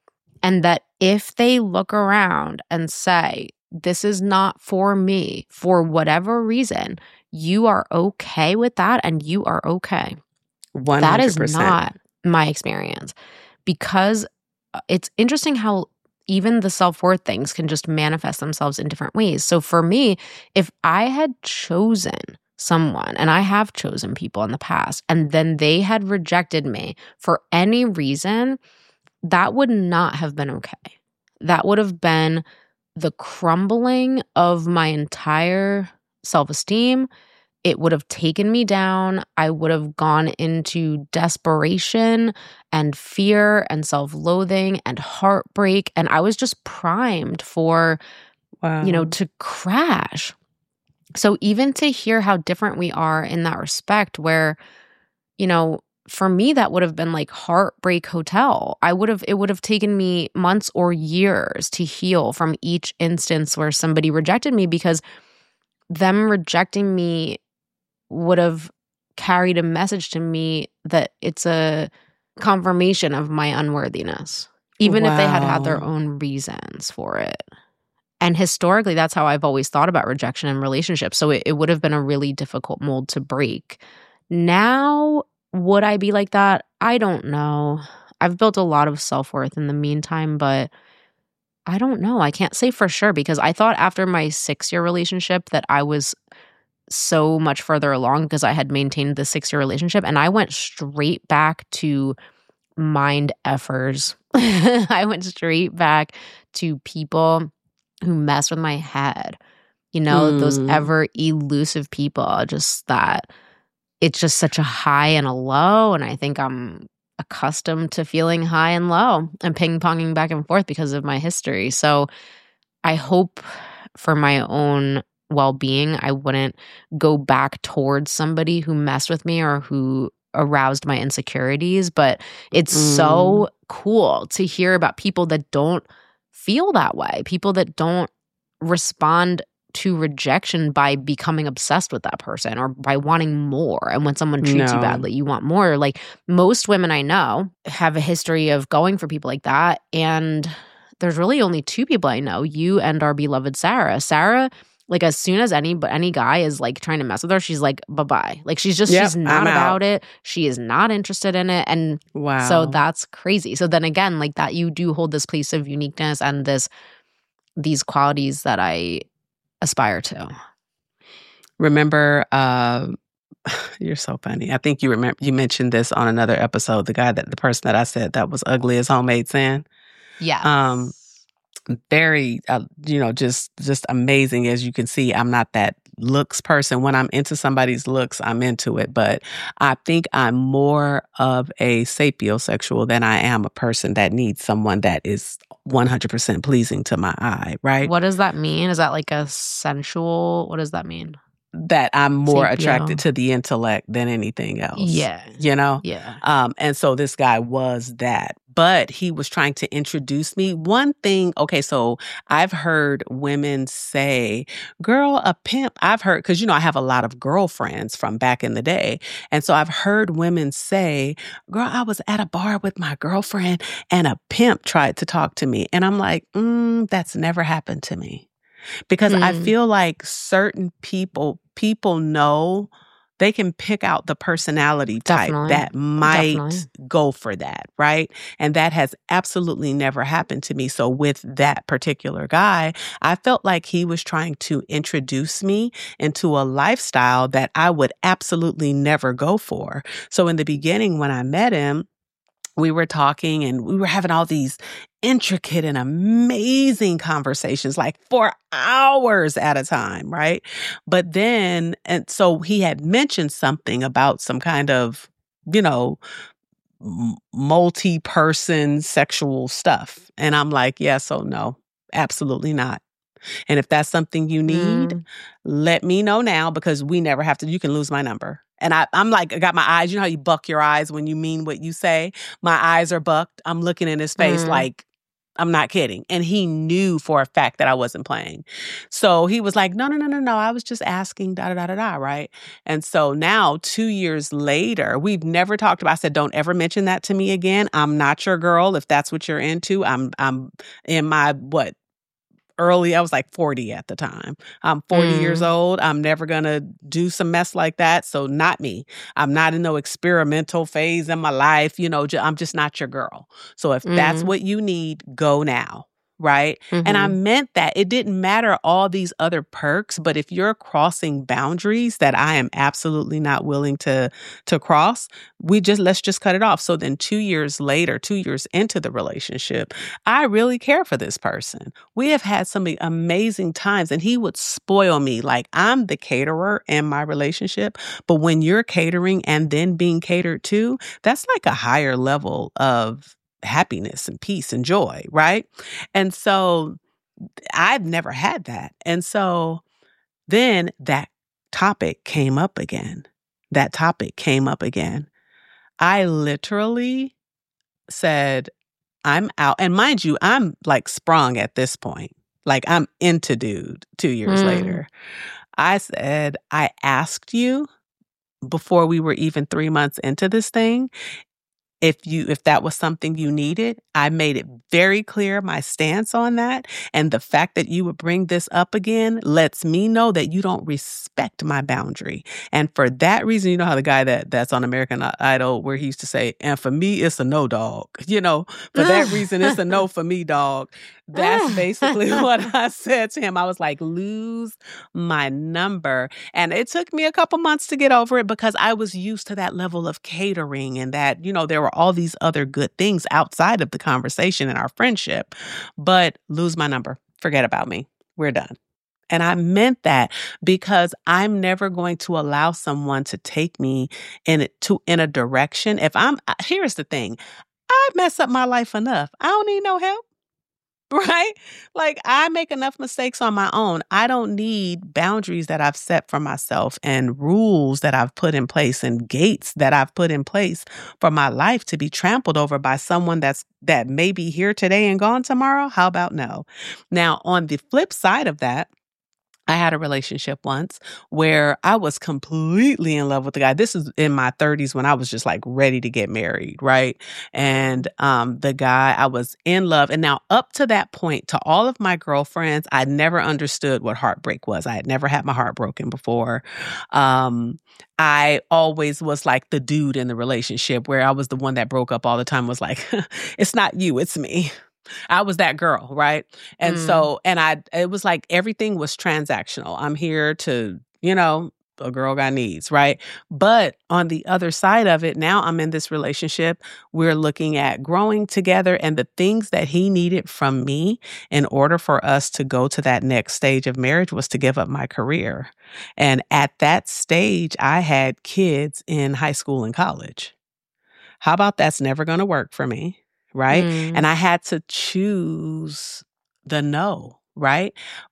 And that if they look around and say, this is not for me, for whatever reason, you are okay with that and you are okay. one hundred percent. That is not my experience. Because it's interesting how even the self-worth things can just manifest themselves in different ways. So for me, if I had chosen someone, and I have chosen people in the past, and then they had rejected me for any reason, that would not have been okay. That would have been the crumbling of my entire self-esteem. It would have taken me down. I would have gone into desperation and fear and self-loathing and heartbreak. And I was just primed for, wow. you know, to crash. So even to hear how different we are in that respect, where, you know, for me, that would have been like Heartbreak Hotel. I would have, it would have taken me months or years to heal from each instance where somebody rejected me, because them rejecting me would have carried a message to me that it's a confirmation of my unworthiness, even wow. if they had had their own reasons for it. And historically, that's how I've always thought about rejection in relationships. So it, it would have been a really difficult mold to break. Now, would I be like that? I don't know. I've built a lot of self-worth in the meantime, but I don't know. I can't say for sure, because I thought after my six-year relationship that I was so much further along because I had maintained the six-year relationship, and I went straight back to mind effers. I went straight back to people who mess with my head. You know, mm. those ever elusive people, just that it's just such a high and a low. And I think I'm accustomed to feeling high and low and ping-ponging back and forth because of my history. So I hope for my own well-being, I wouldn't go back towards somebody who messed with me or who aroused my insecurities. But it's mm. so cool to hear about people that don't feel that way, people that don't respond to rejection by becoming obsessed with that person or by wanting more. And when someone treats no. you badly, you want more. Like most women I know have a history of going for people like that. And there's really only two people I know, you and our beloved Sarah. Sarah, like as soon as any but any guy is like trying to mess with her, she's like, bye-bye. Like she's just, yep, she's not I'm about out. it. She is not interested in it. And wow. so that's crazy. So then again, like that you do hold this place of uniqueness and this these qualities that I aspire to. Remember, uh, you're so funny. I think you remember you mentioned this on another episode. The guy that the person that I said that was ugly as homemade sand. Yeah. Um, very, uh, you know, just just amazing. As you can see, I'm not that looks person. When I'm into somebody's looks, I'm into it. But I think I'm more of a sapiosexual than I am a person that needs someone that is one hundred percent pleasing to my eye, right? What does that mean? Is that like a sensual? What does that mean? That I'm more Sapio. attracted to the intellect than anything else. Yeah. You know? Yeah. Um, and so this guy was that. But he was trying to introduce me. One thing, okay, so I've heard women say, girl, a pimp. I've heard, because, you know, I have a lot of girlfriends from back in the day. And so I've heard women say, girl, I was at a bar with my girlfriend and a pimp tried to talk to me. And I'm like, mm, that's never happened to me. Because mm. I feel like certain people, people know they can pick out the personality type Definitely. that might Definitely. go for that, right? And that has absolutely never happened to me. So with that particular guy, I felt like he was trying to introduce me into a lifestyle that I would absolutely never go for. So in the beginning, when I met him, we were talking and we were having all these intricate and amazing conversations, like for hours at a time, right? But then, and so he had mentioned something about some kind of, you know, multi-person sexual stuff. And I'm like, yeah, so no, absolutely not. And if that's something you need, mm. let me know now, because we never have to, you can lose my number. And I, I'm like, I got my eyes, you know how you buck your eyes when you mean what you say? My eyes are bucked. I'm looking in his face mm. like, I'm not kidding. And he knew for a fact that I wasn't playing. So he was like, no, no, no, no, no. I was just asking, da, da, da, da, da, right? And so now, two years later, we've never talked about, I said, don't ever mention that to me again. I'm not your girl. If that's what you're into, I'm, I'm in my, what? Early, I was like forty at the time. I'm forty mm. years old. I'm never going to do some mess like that. So not me. I'm not in no experimental phase in my life. You know, j- I'm just not your girl. So if mm. that's what you need, go now. Right. Mm-hmm. And I meant that. It didn't matter all these other perks, but if you're crossing boundaries that I am absolutely not willing to, to cross, we just, let's just cut it off. So then two years later, two years into the relationship, I really care for this person. We have had some amazing times and he would spoil me. Like I'm the caterer in my relationship, but when you're catering and then being catered to, that's like a higher level of happiness and peace and joy, right? And so I've never had that. And so then that topic came up again. That topic came up again. I literally said, I'm out. And mind you, I'm like sprung at this point. Like I'm into dude two years Mm. later. I said, I asked you before we were even three months into this thing, if you if that was something you needed. I made it very clear my stance on that. And the fact that you would bring this up again lets me know that you don't respect my boundary. And for that reason, you know how the guy that that's on American Idol, where he used to say, and for me, it's a no, dog. You know, for that reason, it's a no for me, dog. That's basically what I said to him. I was like, lose my number. And it took me a couple months to get over it because I was used to that level of catering and that, you know, there were all these other good things outside of the conversation and our friendship. But lose my number. Forget about me. We're done. And I meant that because I'm never going to allow someone to take me in it to in a direction. If I'm here's the thing, I mess up my life enough. I don't need no help. Right? Like I make enough mistakes on my own. I don't need boundaries that I've set for myself and rules that I've put in place and gates that I've put in place for my life to be trampled over by someone that's that may be here today and gone tomorrow. How about no? Now, on the flip side of that, I had a relationship once where I was completely in love with the guy. This is in my thirties when I was just like ready to get married, right? And um, the guy, I was in love. And now up to that point, to all of my girlfriends, I never understood what heartbreak was. I had never had my heart broken before. Um, I always was like the dude in the relationship where I was the one that broke up all the time, was like, it's not you, it's me. I was that girl, right? And Mm. so, and I, it was like everything was transactional. I'm here to, you know, a girl got needs, right? But on the other side of it, now I'm in this relationship. We're looking at growing together and the things that he needed from me in order for us to go to that next stage of marriage was to give up my career. And at that stage, I had kids in high school and college. How about that's never going to work for me? Right. Mm. And I had to choose the no. Right.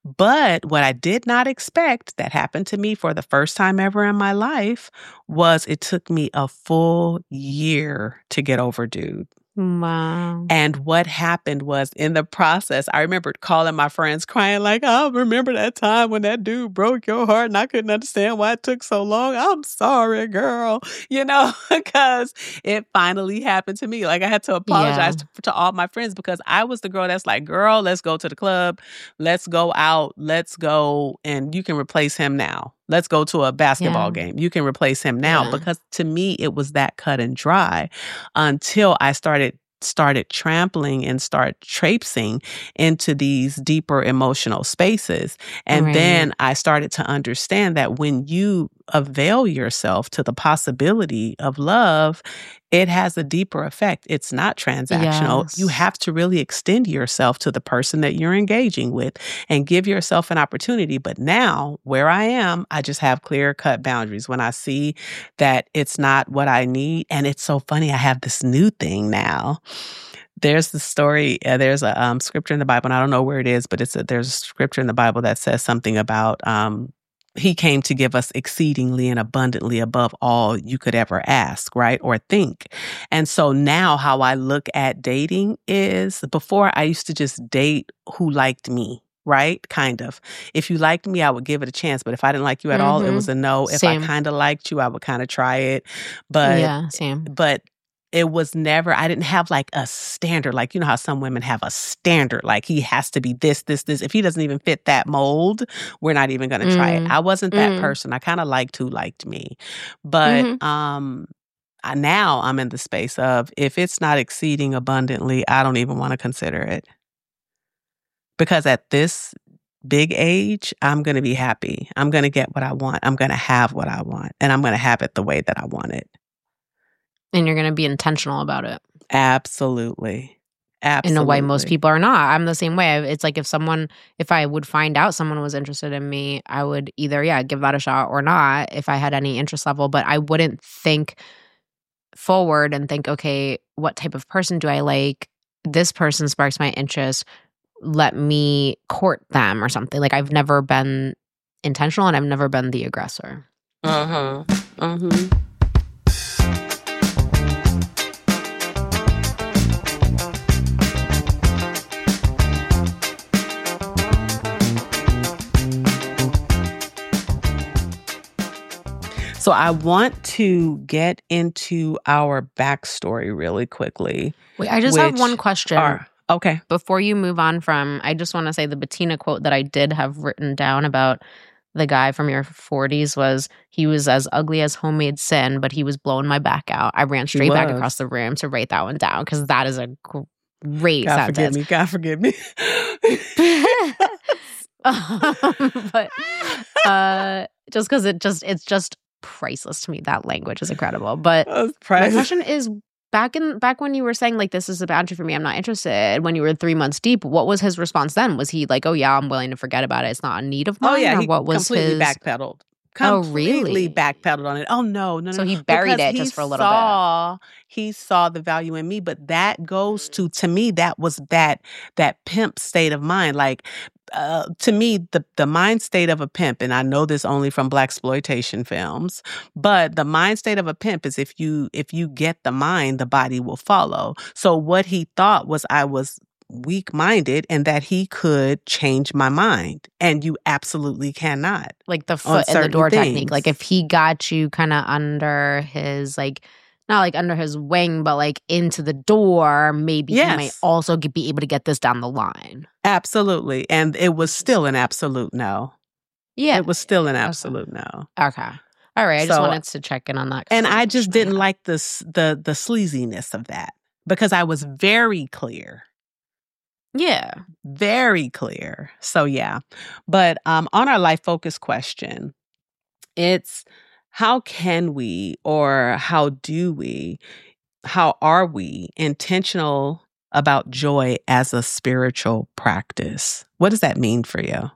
But what I did not expect that happened to me for the first time ever in my life was it took me a full year to get over dude. Wow. And what happened was in the process, I remember calling my friends crying like, I remember that time when that dude broke your heart and I couldn't understand why it took so long. I'm sorry, girl, you know, because it finally happened to me. Like I had to apologize Yeah. to, to all my friends because I was the girl that's like, girl, let's go to the club. Let's go out. Let's go. And you can replace him now. Let's go to a basketball Yeah. game. You can replace him now. Yeah. Because to me, it was that cut and dry until I started started trampling and start traipsing into these deeper emotional spaces. And Right. then I started to understand that when you avail yourself to the possibility of love, it has a deeper effect. It's not transactional. Yes. You have to really extend yourself to the person that you're engaging with and give yourself an opportunity. But now, where I am, I just have clear-cut boundaries. When I see that it's not what I need, and it's so funny, I have this new thing now. There's the story, uh, there's a um, scripture in the Bible, and I don't know where it is, but it's a, there's a scripture in the Bible that says something about um, he came to give us exceedingly and abundantly above all you could ever ask, right? Or think. And so now how I look at dating is, before I used to just date who liked me, right? Kind of. If you liked me, I would give it a chance. But if I didn't like you at all, it Mhm. was a no. If Same. I kind of liked you, I would kind of try it. But Yeah, same. but it was never, I didn't have like a standard. Like, you know how some women have a standard, like he has to be this, this, this. If he doesn't even fit that mold, we're not even going to try it. Mm. I wasn't that Mm. person. I kind of liked who liked me. But Mhm. um, I, now I'm in the space of, if it's not exceeding abundantly, I don't even want to consider it. Because at this big age, I'm going to be happy. I'm going to get what I want. I'm going to have what I want. And I'm going to have it the way that I want it. And you're going to be intentional about it Absolutely. Absolutely. in a way most people are not. I'm the same way. It's like if someone, if I would find out someone was interested in me, I would either, yeah, give that a shot or not if I had any interest level. But I wouldn't think forward and think, okay, what type of person do I like? This person sparks my interest. Let me court them or something. Like I've never been intentional and I've never been the aggressor. Mm-hmm. Mm-hmm. So I want to get into our backstory really quickly. Wait, I just have which one question. are- okay. Before you move on from, I just want to say the Bettina quote that I did have written down about the guy from your forties was, he was as ugly as homemade sin, but he was blowing my back out. I ran straight back was. across the room to write that one down because that is a great God forgive sentence. me. God forgive me. um, but uh, just because it just it's just priceless to me. That language is incredible. But That was my priceless. question is, back in back when you were saying like this is a boundary for me, I'm not interested. When you were three months deep, what was his response then? Was he like, oh yeah, I'm willing to forget about it. It's not a need of mine. Oh yeah, or he what was completely his? backpedaled. Oh, Completely really? backpedaled on it. Oh no, no, no. So he no. buried Because it he just for a little bit. saw, He saw the value in me, but that goes to to me that was that that pimp state of mind. Like uh, to me, the the mind state of a pimp, and I know this only from blaxploitation films, but the mind state of a pimp is if you if you get the mind, the body will follow. So what he thought was I was weak-minded and that he could change my mind, and you absolutely cannot. Like the on foot in the certain door things. technique. Like if he got you kind of under his like. Not like under his wing, but like into the door, maybe he might Yes. also get, be able to get this down the line. Absolutely. And it was still an absolute no. Yeah. It was still an absolute no. Okay. All right. I just So- wanted to check in on that. 'cause And that was I a just question I didn't had. like this the the sleaziness of that because I was very clear. Yeah. Very clear. So yeah. But um on our life focus question, it's how can we or how do we how are we intentional about joy as a spiritual practice? What does that mean for you?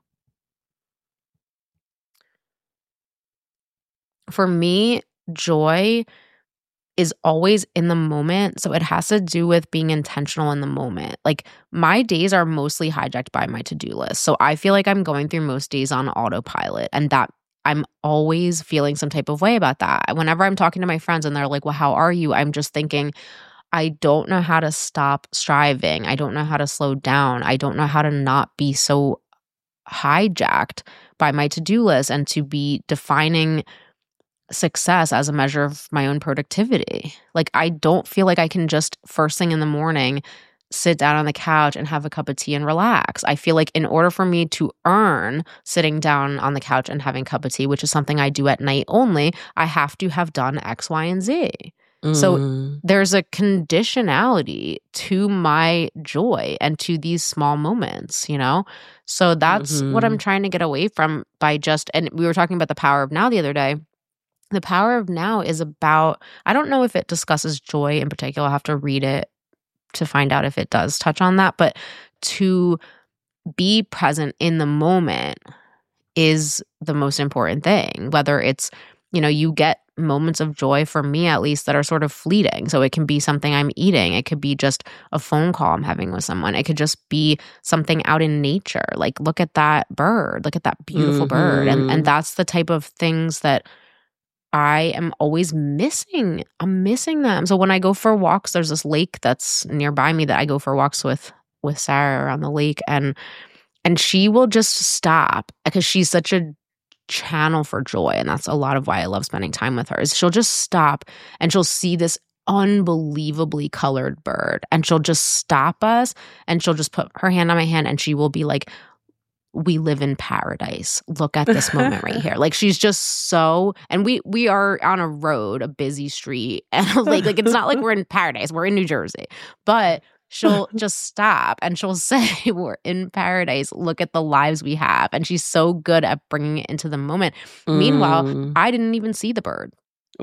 For me, joy is always in the moment. So it has to do with being intentional in the moment. Like my days are mostly hijacked by my to-do list. So I feel like I'm going through most days on autopilot, and that I'm always feeling some type of way about that. Whenever I'm talking to my friends and they're like, well, how are you? I'm just thinking, I don't know how to stop striving. I don't know how to slow down. I don't know how to not be so hijacked by my to-do list and to be defining success as a measure of my own productivity. Like I don't feel like I can just first thing in the morning sit down on the couch and have a cup of tea and relax. I feel like in order for me to earn sitting down on the couch and having a cup of tea, which is something I do at night only, I have to have done X, Y, and Z. So Mm. there's a conditionality to my joy and to these small moments, you know? So that's what I'm Mhm. trying to get away from by just, and we were talking about the power of now the other day. The power of now is about, I don't know if it discusses joy in particular. I'll have to read it to find out if it does touch on that. But to be present in the moment is the most important thing. Whether it's, you know, you get moments of joy, for me at least, that are sort of fleeting. So it can be something I'm eating. It could be just a phone call I'm having with someone. It could just be something out in nature. Like, look at that bird. Look at that beautiful bird. And Mhm. and that's the type of things that I am always missing. I'm missing them. So when I go for walks, there's this lake that's nearby me that I go for walks with with Sarah around the lake, and and she will just stop because she's such a channel for joy, and that's a lot of why I love spending time with her. Is she'll just stop and she'll see this unbelievably colored bird, and she'll just stop us, and she'll just put her hand on my hand, and she will be like, we live in paradise. Look at this moment right here. Like she's just so, and we we are on a road, a busy street, and a lake. Like it's not like we're in paradise. We're in New Jersey, but she'll just stop and she'll say, "We're in paradise. Look at the lives we have." And she's so good at bringing it into the moment. Meanwhile, Mm. I didn't even see the bird.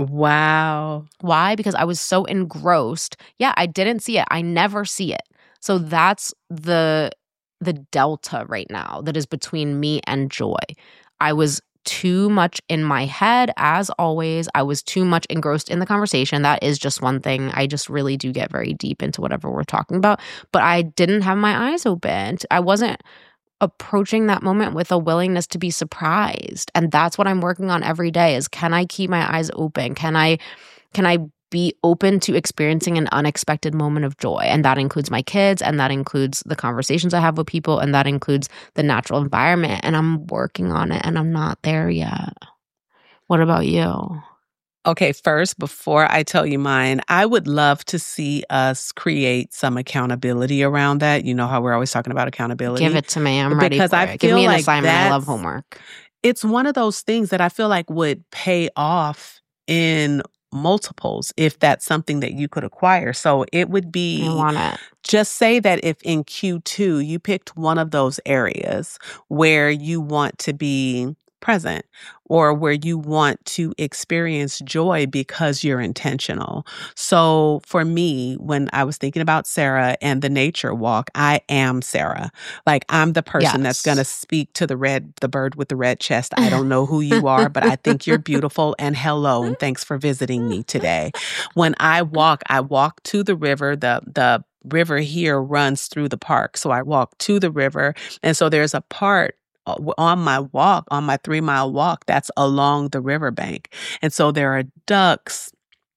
Wow. Why? Because I was so engrossed. Yeah, I didn't see it. I never see it. So that's the the delta right now that is between me and joy. I was too much in my head, as always. I was too much engrossed in the conversation. That is just one thing. I just really do get very deep into whatever we're talking about. But I didn't have my eyes open. I wasn't approaching that moment with a willingness to be surprised. And that's what I'm working on every day is, can I keep my eyes open? Can I can I be open to experiencing an unexpected moment of joy? And that includes my kids, and that includes the conversations I have with people, and that includes the natural environment. And I'm working on it, and I'm not there yet. What about you? Okay, first, before I tell you mine, I would love to see us create some accountability around that. You know how we're always talking about accountability. Give it to me. I'm ready Because for I it. Give feel me an like assignment. I love that's- homework. It's one of those things that I feel like would pay off in multiples if that's something that you could acquire. So it would I be, want it. just say that if in Q two you picked one of those areas where you want to be present or where you want to experience joy because you're intentional. So for me, when I was thinking about Sarah and the nature walk, I am Sarah. Like I'm the person that's Yes. going to speak to the red, the bird with the red chest. I don't know who you are, but I think you're beautiful and hello and thanks for visiting me today. When I walk, I walk to the river, the the river here runs through the park. So I walk to the river. And so there's a part on my walk, on my three mile walk, that's along the riverbank. And so there are ducks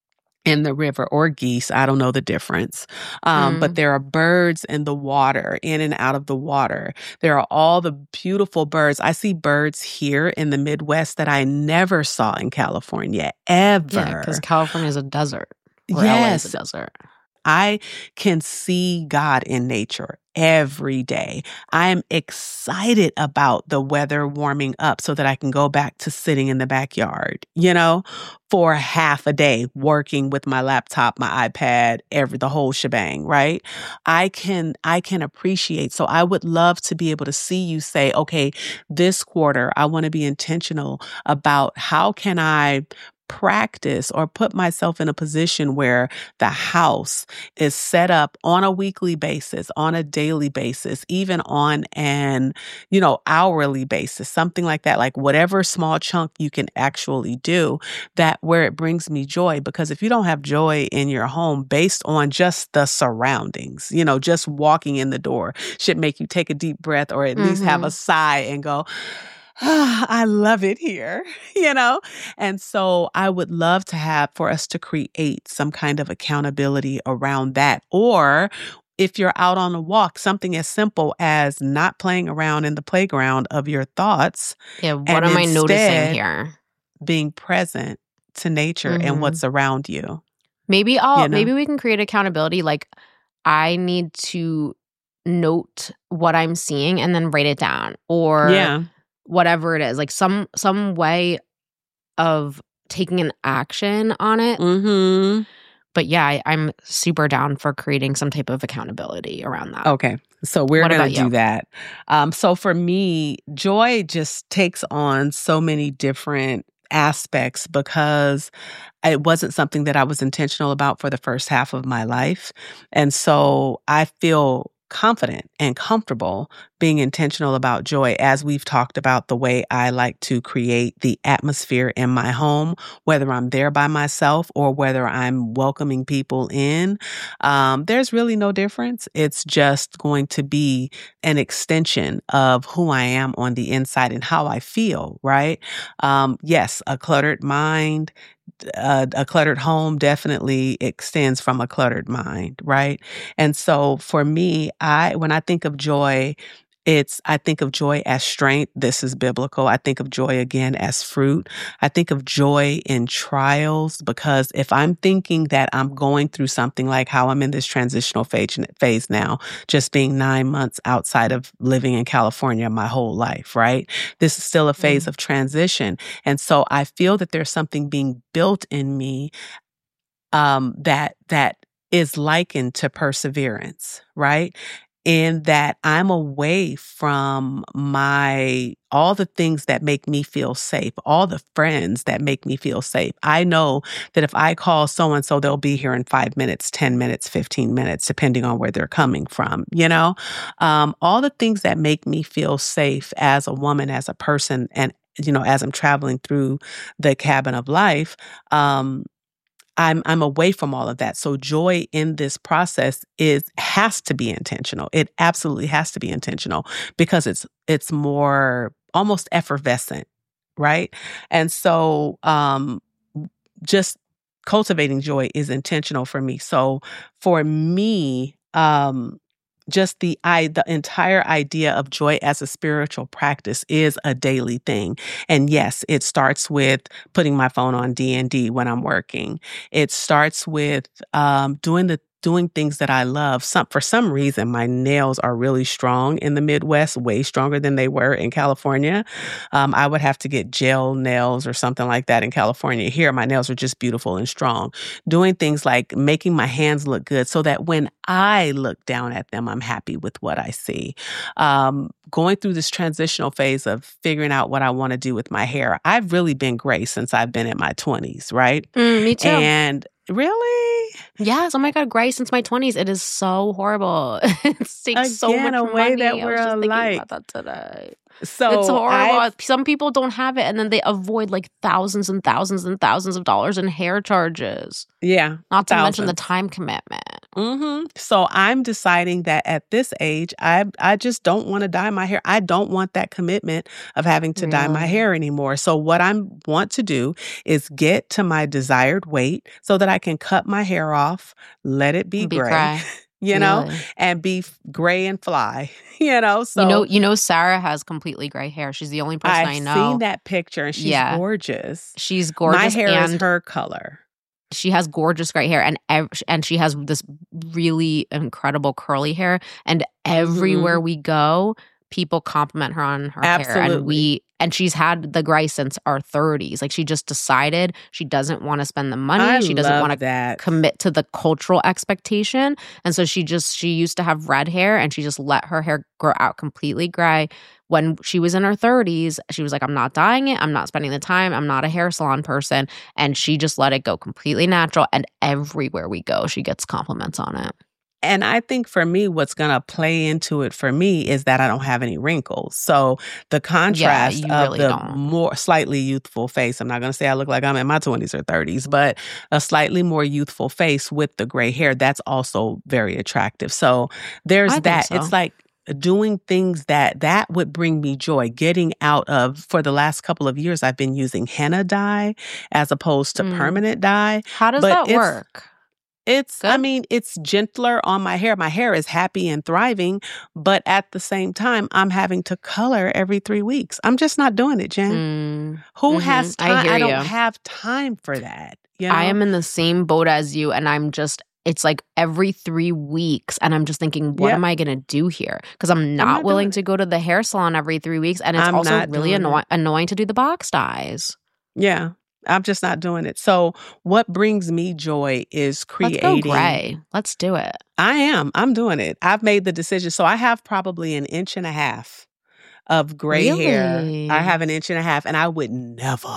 in the river or geese. I don't know the difference. Um, Mm. But there are birds in the water, in and out of the water. There are all the beautiful birds. I see birds here in the Midwest that I never saw in California, ever. Yeah, because California is a desert. Or L A is Yes. a desert. I can see God in nature every day. I'm excited about the weather warming up so that I can go back to sitting in the backyard, you know, for half a day, working with my laptop, my iPad, every the whole shebang, right? I can I can appreciate. So I would love to be able to see you say, okay, this quarter I want to be intentional about how can I practice or put myself in a position where the house is set up on a weekly basis, on a daily basis, even on an, you know, hourly basis, something like that, like whatever small chunk you can actually do, that where it brings me joy. Because if you don't have joy in your home based on just the surroundings, you know, just walking in the door should make you take a deep breath or at least have a Mhm. sigh and go, ah, I love it here, you know? And so I would love to have for us to create some kind of accountability around that. Or if you're out on a walk, something as simple as not playing around in the playground of your thoughts Yeah, what and am I noticing instead here? being present to nature and Mhm. what's around you. Maybe I'll You know? maybe we can create accountability. Like I need to note what I'm seeing and then write it down or Yeah. whatever it is. Like some some way of taking an action on it. Mm-hmm. But yeah, I, I'm super down for creating some type of accountability around that. Okay. So we're What going to about do you? that. Um, so for me, joy just takes on so many different aspects because it wasn't something that I was intentional about for the first half of my life. And so I feel confident and comfortable being intentional about joy, as we've talked about the way I like to create the atmosphere in my home, whether I'm there by myself or whether I'm welcoming people in. Um, there's really no difference. It's just going to be an extension of who I am on the inside and how I feel, right? Um, yes, a cluttered mind, Uh, a cluttered home definitely extends from a cluttered mind, right? And so for me, I when I think of joy, it's I think of joy as strength. This is biblical. I think of joy again as fruit. I think of joy in trials because if I'm thinking that I'm going through something like how I'm in this transitional phase, phase now, just being nine months outside of living in California my whole life, right? This is still a phase Mm. of transition. And so I feel that there's something being built in me um, that that is likened to perseverance, right? In that I'm away from my all the things that make me feel safe, all the friends that make me feel safe. I know that if I call so and so, they'll be here in five minutes, ten minutes, fifteen minutes, depending on where they're coming from. You know, um, all the things that make me feel safe as a woman, as a person, and you know, as I'm traveling through the cabin of life. Um, I'm I'm away from all of that. So joy in this process is has to be intentional. It absolutely has to be intentional because it's it's more almost effervescent, right? And so um just cultivating joy is intentional for me. So for me, um just the I the entire idea of joy as a spiritual practice is a daily thing. And yes, it starts with putting my phone on D and D when I'm working. It starts with um, doing the doing things that I love. Some for some reason, my nails are really strong in the Midwest, way stronger than they were in California. Um, I would have to get gel nails or something like that in California. Here, my nails are just beautiful and strong. Doing things like making my hands look good so that when I look down at them, I'm happy with what I see. Um, going through this transitional phase of figuring out what I want to do with my hair. I've really been gray since I've been in my twenties, right? Mm, me too. And really? Yes. Oh my God, gray since my twenties. It is so horrible. It takes so Again, much a way money. that I we're was just thinking alike. about that today. So It's horrible. I've- Some people don't have it, and then they avoid like thousands and thousands and thousands of dollars in hair charges. yeah. Not to mention the Thousands. time commitment. Mm-hmm. So I'm deciding that at this age, I I just don't want to dye my hair. I don't want that commitment of having to dye my Really? hair anymore. So what I want to do is get to my desired weight so that I can cut my hair off, let it be, Be gray, gray. you know, Really? and be f- gray and fly, you know. So you know, you know, Sarah has completely gray hair. She's the only person I've I know. seen that picture and she's Yeah. gorgeous. She's gorgeous, My hair and is her color. she has gorgeous gray hair, and ev- and she has this really incredible curly hair. And everywhere Mm-hmm. we go, people compliment her on her hair, and Absolutely. we and she's had the gray since our thirties. Like, she just decided she doesn't want to spend the money. I she doesn't love want to that. commit to the cultural expectation, and so she just she used to have red hair, and she just let her hair grow out completely gray. When she was in her thirties, she was like, I'm not dyeing it. I'm not spending the time. I'm not a hair salon person. And she just let it go completely natural. And everywhere we go, she gets compliments on it. And I think for me, what's going to play into it for me is that I don't have any wrinkles. So the contrast you of really the don't. more slightly youthful face, I'm not going to say I look like I'm in my twenties or thirties, but a slightly more youthful face with the gray hair, that's also very attractive. So there's I think that. so. It's like doing things that that would bring me joy, getting out of, for the last couple of years, I've been using henna dye as opposed to Mm. permanent dye. How does But that it's- work? It's, I Good? mean, it's gentler on my hair. My hair is happy and thriving, but at the same time, I'm having to color every three weeks. I'm just not doing it, Jen. Mm, Who mhm. has I time? hear I, don't you. have time for that. You know? I am in the same boat as you, and I'm just, it's like every three weeks, and I'm just thinking, what Yep. am I going to do here? Because I'm not, not willing doing to go to the hair salon every three weeks, and it's I'm also not really doing anno- it. annoying to do the box dyes. Yeah. I'm just not doing it. So what brings me joy is creating. Let's go gray. Let's do it. I am. I'm doing it. I've made the decision. So I have probably an inch and a half of gray hair. Really? I have an inch and a half, and I would never,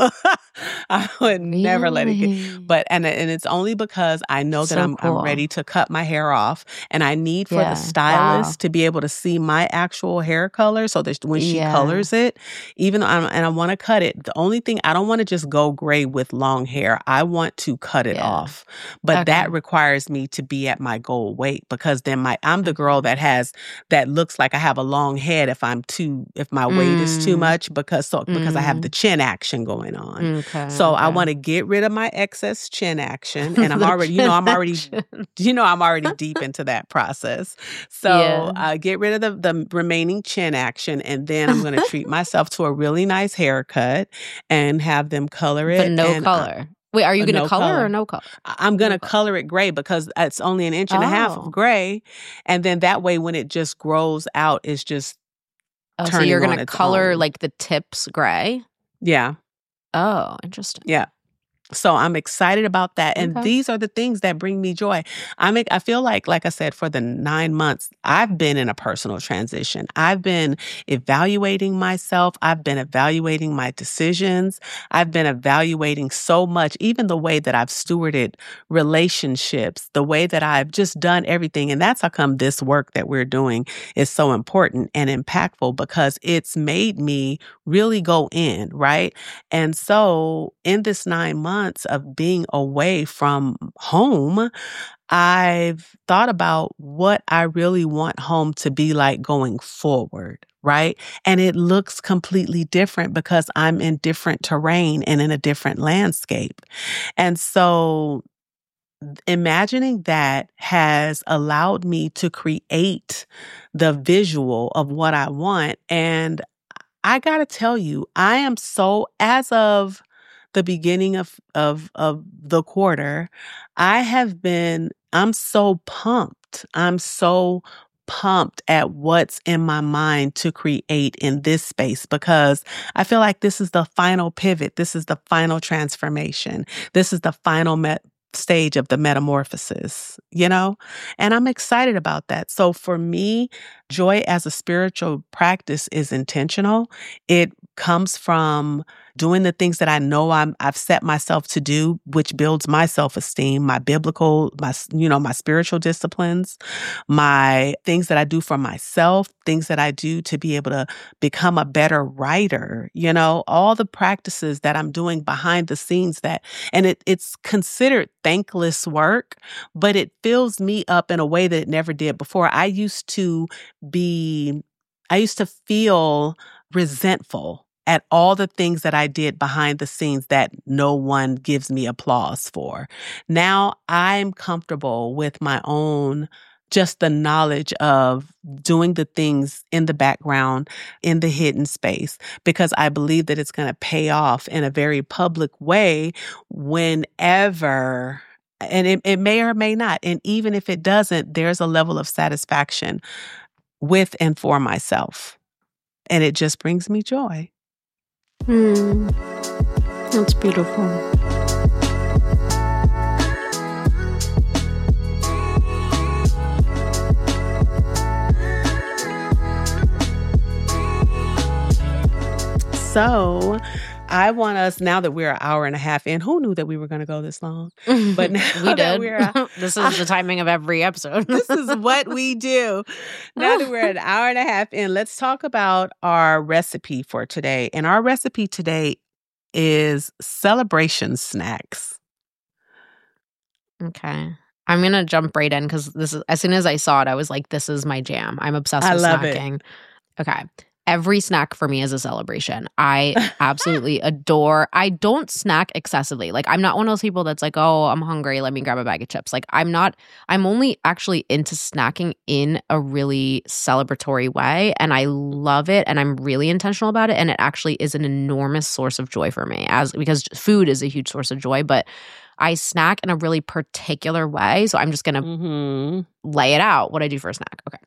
I would never let it get. Really? But and and it's only because I know that So I'm cool. I'm ready to cut my hair off, and I need for Yeah. the stylist Wow. to be able to see my actual hair color, so that when she Yeah. colors it, even though I'm, and I want to cut it. The only thing, I don't want to just go gray with long hair. I want to cut it Yeah. off, but Okay. that requires me to be at my goal weight, because then my I'm the girl that has that looks like I have a long head if I'm too if my weight is too Mm. much, because so because I have Mm. the chin action going on. Okay. So I okay. want to get rid of my excess chin action, and I'm The already, you know, I'm already, chin action. you know, I'm already deep into that process. So Yeah. uh, get rid of the, the remaining chin action, and then I'm going to treat myself to a really nice haircut and have them color it. But no and I- color. Wait, are you Uh, going to no color, color. or no color? I- I'm going to No color. color it gray, because it's only an inch and a half Oh. of gray. And then that way, when it just grows out, it's just, Oh, so turning you're on going to its color own. like the tips gray? yeah. Oh, interesting. Yeah. So I'm excited about that. And Okay. these are the things that bring me joy. I make, I feel like, like I said, for the nine months, I've been in a personal transition. I've been evaluating myself. I've been evaluating my decisions. I've been evaluating so much, even the way that I've stewarded relationships, the way that I've just done everything. And that's how come this work that we're doing is so important and impactful, because it's made me really go in, right? And so in this nine months of being away from home, I've thought about what I really want home to be like going forward, right? And it looks completely different because I'm in different terrain and in a different landscape. And so imagining that has allowed me to create the visual of what I want. And I got to tell you, I am so, as of the beginning of, of, of the quarter, I have been, I'm so pumped. I'm so pumped at what's in my mind to create in this space, because I feel like this is the final pivot. This is the final transformation. This is the final met- stage of the metamorphosis, you know? And I'm excited about that. So for me, joy as a spiritual practice is intentional. It comes from doing the things that I know I'm, I've set myself to do, which builds my self-esteem, my biblical, my, you know, my spiritual disciplines, my things that I do for myself, things that I do to be able to become a better writer, you know, all the practices that I'm doing behind the scenes that, and it, it's considered thankless work, but it fills me up in a way that it never did before. I used to be, I used to feel resentful at all the things that I did behind the scenes that no one gives me applause for. Now I'm comfortable with my own, just the knowledge of doing the things in the background, in the hidden space, because I believe that it's going to pay off in a very public way whenever, and it, it may or may not. And even if it doesn't, there's a level of satisfaction with and for myself. And it just brings me joy. Hmm. That's beautiful. So I want us, now that we're an hour and a half in, who knew that we were going to go this long? But now we that did. we're, uh, This is the timing of every episode. This is what we do. Now that we're an hour and a half in, let's talk about our recipe for today. And our recipe today is celebration snacks. Okay. I'm going to jump right in because this is, as soon as I saw it, I was like, this is my jam. I'm obsessed I with love snacking. it. Okay. Every snack for me is a celebration. I absolutely adore. I don't snack excessively. Like, I'm not one of those people that's like, oh, I'm hungry, let me grab a bag of chips. Like, I'm not, I'm only actually into snacking in a really celebratory way. And I love it. And I'm really intentional about it. And it actually is an enormous source of joy for me, as because food is a huge source of joy. But I snack in a really particular way. So I'm just going to Mm-hmm. lay it out what I do for a snack. Okay.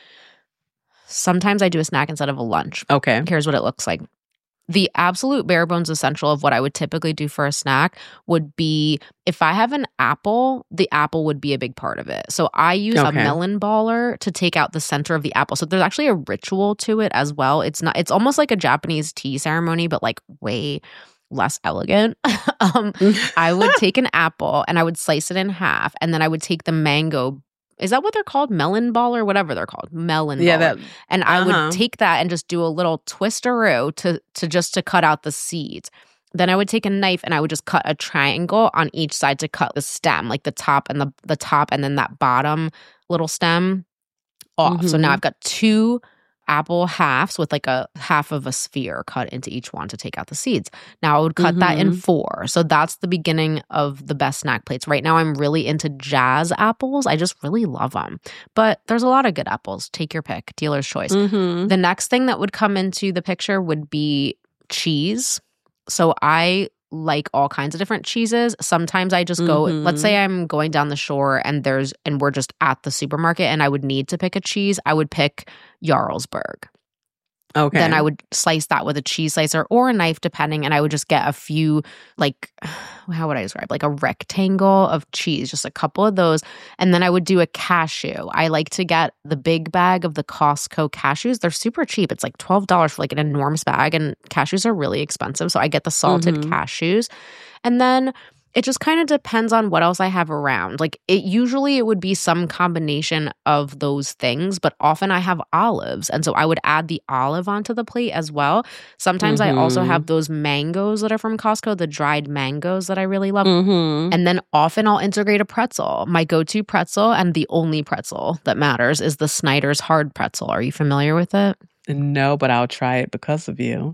Sometimes I do a snack instead of a lunch. Okay. Here's what it looks like. The absolute bare bones essential of what I would typically do for a snack would be, if I have an apple, the apple would be a big part of it. So I use Okay. a melon baller to take out the center of the apple. So there's actually a ritual to it as well. It's not, it's almost like a Japanese tea ceremony, but like way less elegant. um, I would take an apple and I would slice it in half, and then I would take the mango. Is that what they're called? Melon ball or whatever they're called? Melon Yeah, baller. that, And I uh-huh. would take that and just do a little twisteroo to to just to cut out the seeds. Then I would take a knife and I would just cut a triangle on each side to cut the stem, like the top and the the top and then that bottom little stem off. So now Mhm. I've got two apple halves with like a half of a sphere cut into each one to take out the seeds. Now I would cut that in Mhm. four. So that's the beginning of the best snack plates. Right now I'm really into jazz apples. I just really love them. But there's a lot of good apples. Take your pick. Dealer's choice. Mhm. The next thing that would come into the picture would be cheese. So I like all kinds of different cheeses. Sometimes I just go, Mhm. let's say I'm going down the shore and there's and we're just at the supermarket and I would need to pick a cheese. I would pick Jarlsberg. Okay. Then I would slice that with a cheese slicer or a knife, depending, and I would just get a few, like, how would I describe? Like a rectangle of cheese, just a couple of those. And then I would do a cashew. I like to get the big bag of the Costco cashews. They're super cheap. It's like twelve dollars for like an enormous bag, and cashews are really expensive. So I get the salted Mhm. cashews. And then it just kind of depends on what else I have around. Like, it usually it would be some combination of those things, but often I have olives. And so I would add the olive onto the plate as well. Sometimes I also Mhm. have those mangoes that are from Costco, the dried mangoes that I really love. Mhm. And then often I'll integrate a pretzel. My go-to pretzel, and the only pretzel that matters, is the Snyder's hard pretzel. Are you familiar with it? No, but I'll try it because of you.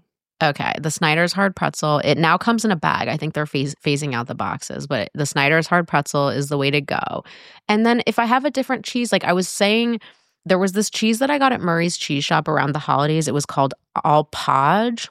Okay, the Snyder's hard pretzel. It now comes in a bag. I think they're phas- phasing out the boxes, but the Snyder's hard pretzel is the way to go. And then if I have a different cheese, like I was saying, there was this cheese that I got at Murray's Cheese Shop around the holidays. It was called Alpage.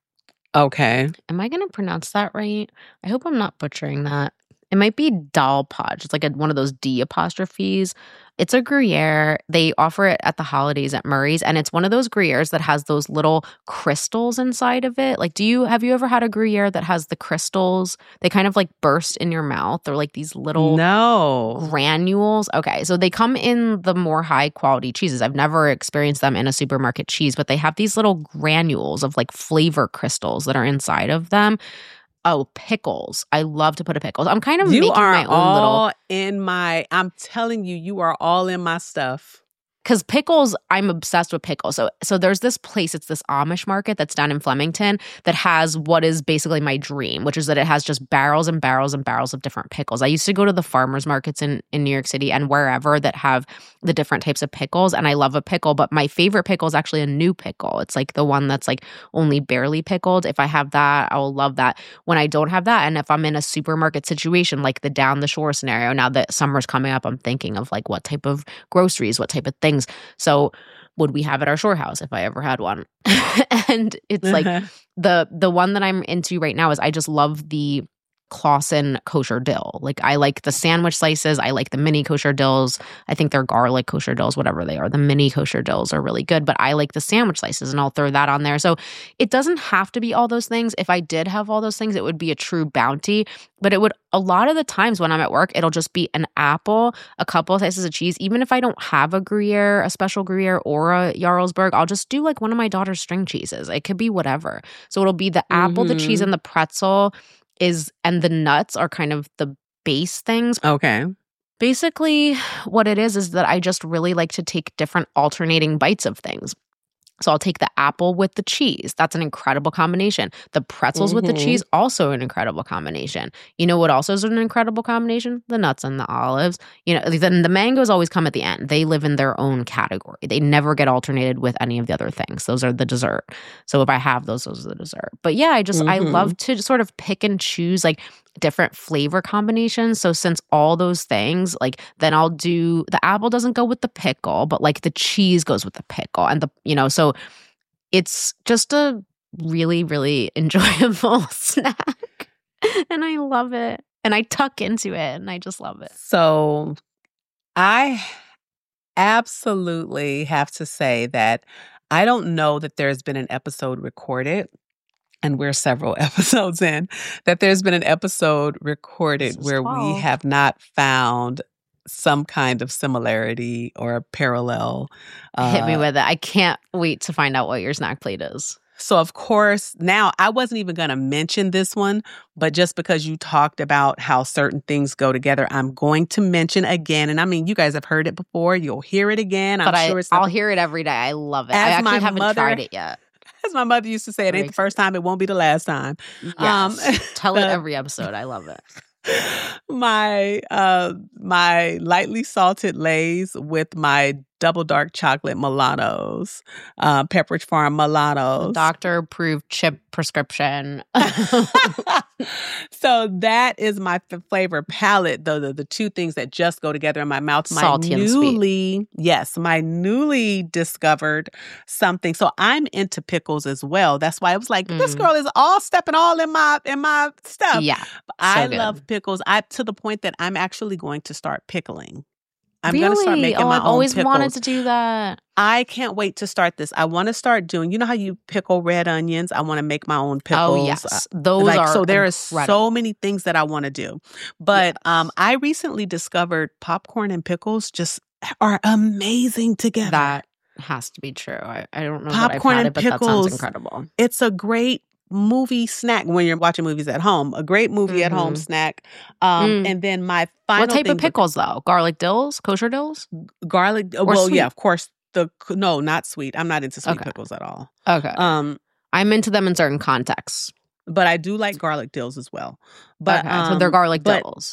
Okay. Am I going to pronounce that right? I hope I'm not butchering that. It might be Dalpage. It's like a, one of those D apostrophes. It's a Gruyere. They offer it at the holidays at Murray's, and it's one of those Gruyères that has those little crystals inside of it. Like, do you have you ever had a Gruyere that has the crystals? They kind of like burst in your mouth. They're like these little No. granules. Okay, so they come in the more high quality cheeses. I've never experienced them in a supermarket cheese, but they have these little granules of like flavor crystals that are inside of them. Oh, pickles. I love to put a pickles. I'm kind of You making are my own all little... in my, I'm telling you, you are all in my stuff. Because pickles, I'm obsessed with pickles. So so there's this place, it's this Amish market that's down in Flemington that has what is basically my dream, which is that it has just barrels and barrels and barrels of different pickles. I used to go to the farmers markets in, in New York City and wherever that have the different types of pickles, and I love a pickle, but my favorite pickle is actually a new pickle. It's like the one that's like only barely pickled. If I have that, I will love that. When I don't have that, and if I'm in a supermarket situation like the down the shore scenario, now that summer's coming up, I'm thinking of like what type of groceries, what type of things. So would we have at our shore house if I ever had one? And it's like the the one that I'm into right now is I just love the Clausen kosher dill. Like I like the sandwich slices. I like the mini kosher dills. I think they're garlic kosher dills, whatever they are. The mini kosher dills are really good, but I like the sandwich slices and I'll throw that on there. So it doesn't have to be all those things. If I did have all those things, it would be a true bounty, but it would, a lot of the times when I'm at work, it'll just be an apple, a couple of slices of cheese. Even if I don't have a Gruyere, a special Gruyere or a Jarlsberg, I'll just do like one of my daughter's string cheeses. It could be whatever. So it'll be the apple, Mm-hmm. the cheese, and the pretzel is, and the nuts are kind of the base things. Okay. Basically, what it is is that I just really like to take different alternating bites of things. So I'll take the apple with the cheese. That's an incredible combination. The pretzels Mhm. with the cheese, also an incredible combination. You know what also is an incredible combination? The nuts and the olives. You know, then the mangoes always come at the end. They live in their own category. They never get alternated with any of the other things. Those are the dessert. So if I have those, those are the dessert. But yeah, I just, I Mhm. love to sort of pick and choose like different flavor combinations. So since all those things, like then I'll do, the apple doesn't go with the pickle, but like the cheese goes with the pickle and the, you know, so it's just a really, really enjoyable snack. And I love it. And I tuck into it and I just love it. So I absolutely have to say that I don't know that there's been an episode recorded, and we're several episodes in, that there's been an episode recorded This is where we twelve. have not found some kind of similarity or a parallel. Hit me uh, with it. I can't wait to find out what your snack plate is. So, of course, now I wasn't even going to mention this one, but just because you talked about how certain things go together, I'm going to mention again. And I mean, you guys have heard it before. You'll hear it again. I'm But I, sure it's I'll not, hear it every day. I love it. As I actually my haven't mother- tried it yet. as my mother used to say, it ain't the first time, it won't be the last time. Um, Yes. Tell it the- every episode. I love it. my uh my lightly salted Lay's with my double dark chocolate Milanos, uh Pepperidge Farm Milanos. Doctor approved chip prescription. So that is my f- flavor palette, though the, the two things that just go together in my mouth. My Salty and sweet. newly, yes, my newly discovered something. So I'm into pickles as well. That's why I was like, this Mm. girl is all stepping all in my in my stuff. Yeah. I good. love pickles. I to the point that I'm actually going to start pickling. I'm going to start Really? making oh, my I've own always pickles. wanted to do that. I can't wait to start this. I want to start doing, you know how you pickle red onions? I want to make my own pickles. Oh, yes. Those Like, are so there are incredible. so many things that I want to do. But Yes. um, I recently discovered popcorn and pickles just are amazing together. That has to be true. I, I don't know Popcorn that I've had and it, but that pickles. sounds incredible. It's a great movie snack when you're watching movies at home. A great movie at home Mhm. snack. Um, Mm. And then my final What type thing of with pickles, though? Garlic dills? Kosher dills? garlic. Or Well, sweet? yeah, of course. The no, not sweet. I'm not into sweet Okay. pickles at all. Okay. Um, I'm into them in certain contexts. but I do like garlic dills as well. But okay. so they're um, garlic but dills.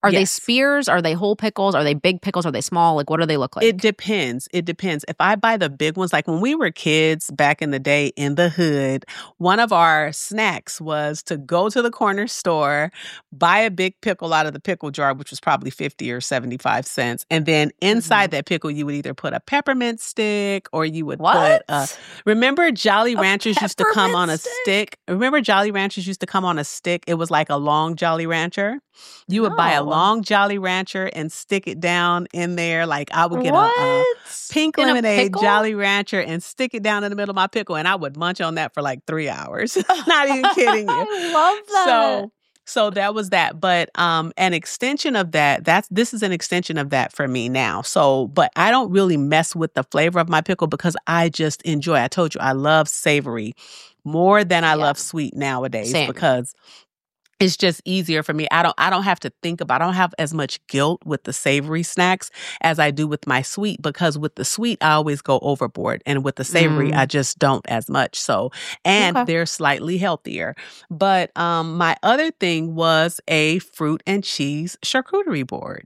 Are they Yes. spears? Are they whole pickles? Are they big pickles? Are they small? Like, what do they look like? It depends. It depends. If I buy the big ones, like when we were kids back in the day in the hood, one of our snacks was to go to the corner store, buy a big pickle out of the pickle jar, which was probably fifty or seventy-five cents. And then inside Mhm. that pickle, you would either put a peppermint stick or you would What? put, uh, remember Jolly A Ranchers used to come on a peppermint stick? Remember Jolly Ranchers used to come on a stick? It was like a long Jolly Rancher. You would buy a No. long Jolly Rancher and stick it down in there. Like I would get What? a, a pink In a lemonade pickle? Jolly Rancher and stick it down in the middle of my pickle, and I would munch on that for like three hours. Not even kidding you. I love that. So, so that was that. But um, an extension of that. That's this is an extension of that for me now. So, but I don't really mess with the flavor of my pickle because I just enjoy. I told you I love savory more than I Yeah. love sweet nowadays Same. because it's just easier for me. I don't I don't have to think about I don't have as much guilt with the savory snacks as I do with my sweet, because with the sweet I always go overboard, and with the savory Mm. I just don't as much. So, and Okay. they're slightly healthier. But um my other thing was a fruit and cheese charcuterie board.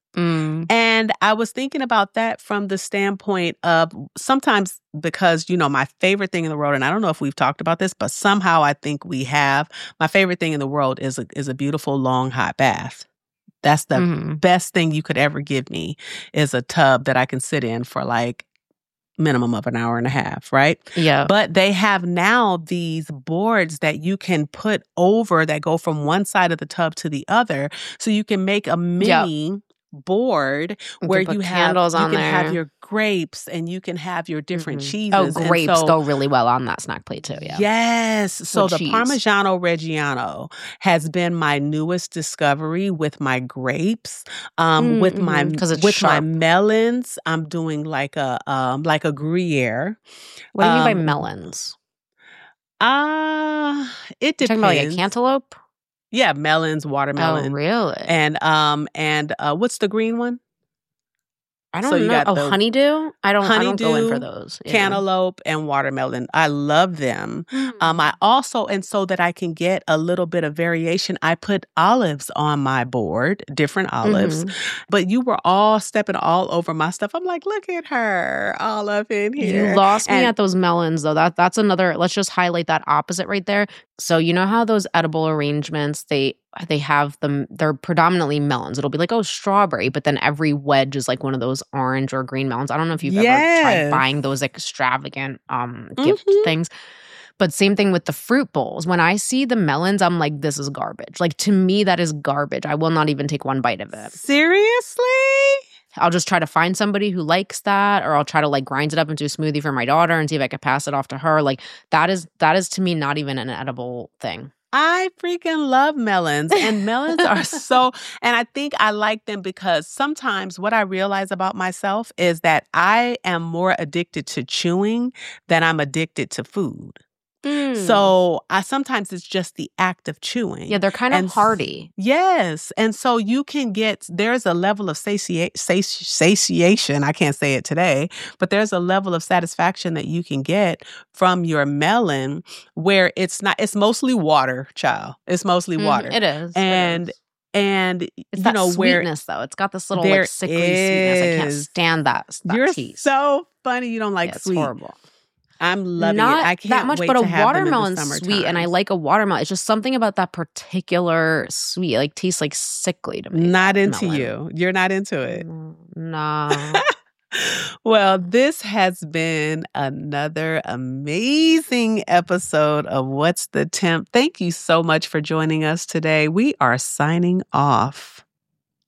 Mm. And I was thinking about that from the standpoint of sometimes, because, you know, my favorite thing in the world, and I don't know if we've talked about this, but somehow I think we have, my favorite thing in the world is a, is a beautiful long hot bath. That's the Mhm. best thing you could ever give me, is a tub that I can sit in for like minimum of an hour and a half, right? Yeah. But they have now these boards that you can put over that go from one side of the tub to the other. So you can make a mini board You where can you put have candles you on can have there. your grapes and you can have your different Mhm. cheeses. Oh, And grapes so- go really well on that snack plate too. Yeah. Yes. So With the cheese. Parmigiano Reggiano has been my newest discovery with my grapes. Um, Mm, with my mhm, 'cause it's with my sharp. melons, I'm doing like a um like a Gruyere. What do you mean by Um, melons? Ah, it You're depends. talking about like a cantaloupe? Yeah, melons, Oh, watermelon, really? and um and uh what's the green one? I so don't you know. got Oh, the honeydew? I don't. I don't go in for honeydew, those. Yeah. Cantaloupe, and watermelon. I love them. Um, Mm. I also, and so that I can get a little bit of variation, I put olives on my board, different olives. Mhm. But you were all stepping all over my stuff. I'm like, look at her, all up in here. You lost me And- at those melons, though. That that's another. Let's just highlight that opposite right there. So you know how those edible arrangements they they have them. They're predominantly melons. It'll be like, oh, strawberry, but then every wedge is like one of those orange or green melons. I don't know if you've ever tried Yes. buying those extravagant um gift Mhm. things. But same thing with the fruit bowls. When I see the melons, I'm like, this is garbage. Like to me, that is garbage. I will not even take one bite of it. Seriously? I'll just try to find somebody who likes that, or I'll try to like grind it up into a smoothie for my daughter and see if I could pass it off to her. Like that is that is to me not even an edible thing. I freaking love melons, and melons are so, and I think I like them because sometimes what I realize about myself is that I am more addicted to chewing than I'm addicted to food. Mm. So I sometimes it's just the act of chewing. yeah, they're kind of and s- hardy. Yes. And so you can get, there's a level of satia- sati- satiation, I can't say it today, but there's a level of satisfaction that you can get from your melon where it's not, it's mostly water, child. It's mostly Mhm, water. It is. it and, is. and, It's you that know, where sweetness though. It's got this little there like sickly sweetness. I can't is. stand that. that you're taste. so funny. You don't like yeah, it's sweet. horrible. I'm loving Not it. I can't that much, wait but to a have them in the watermelon's summer sweet, and I times. like a watermelon. It's just something about that particular sweet. Like tastes like sickly to me. Not that into melon. you. You're not into it. Mm, No. Well, this has been another amazing episode of What's the Temp. Thank you so much for joining us today. We are signing off.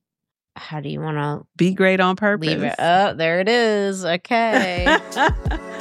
How do you want to Be great on purpose. leave it? Oh, there it is. Okay.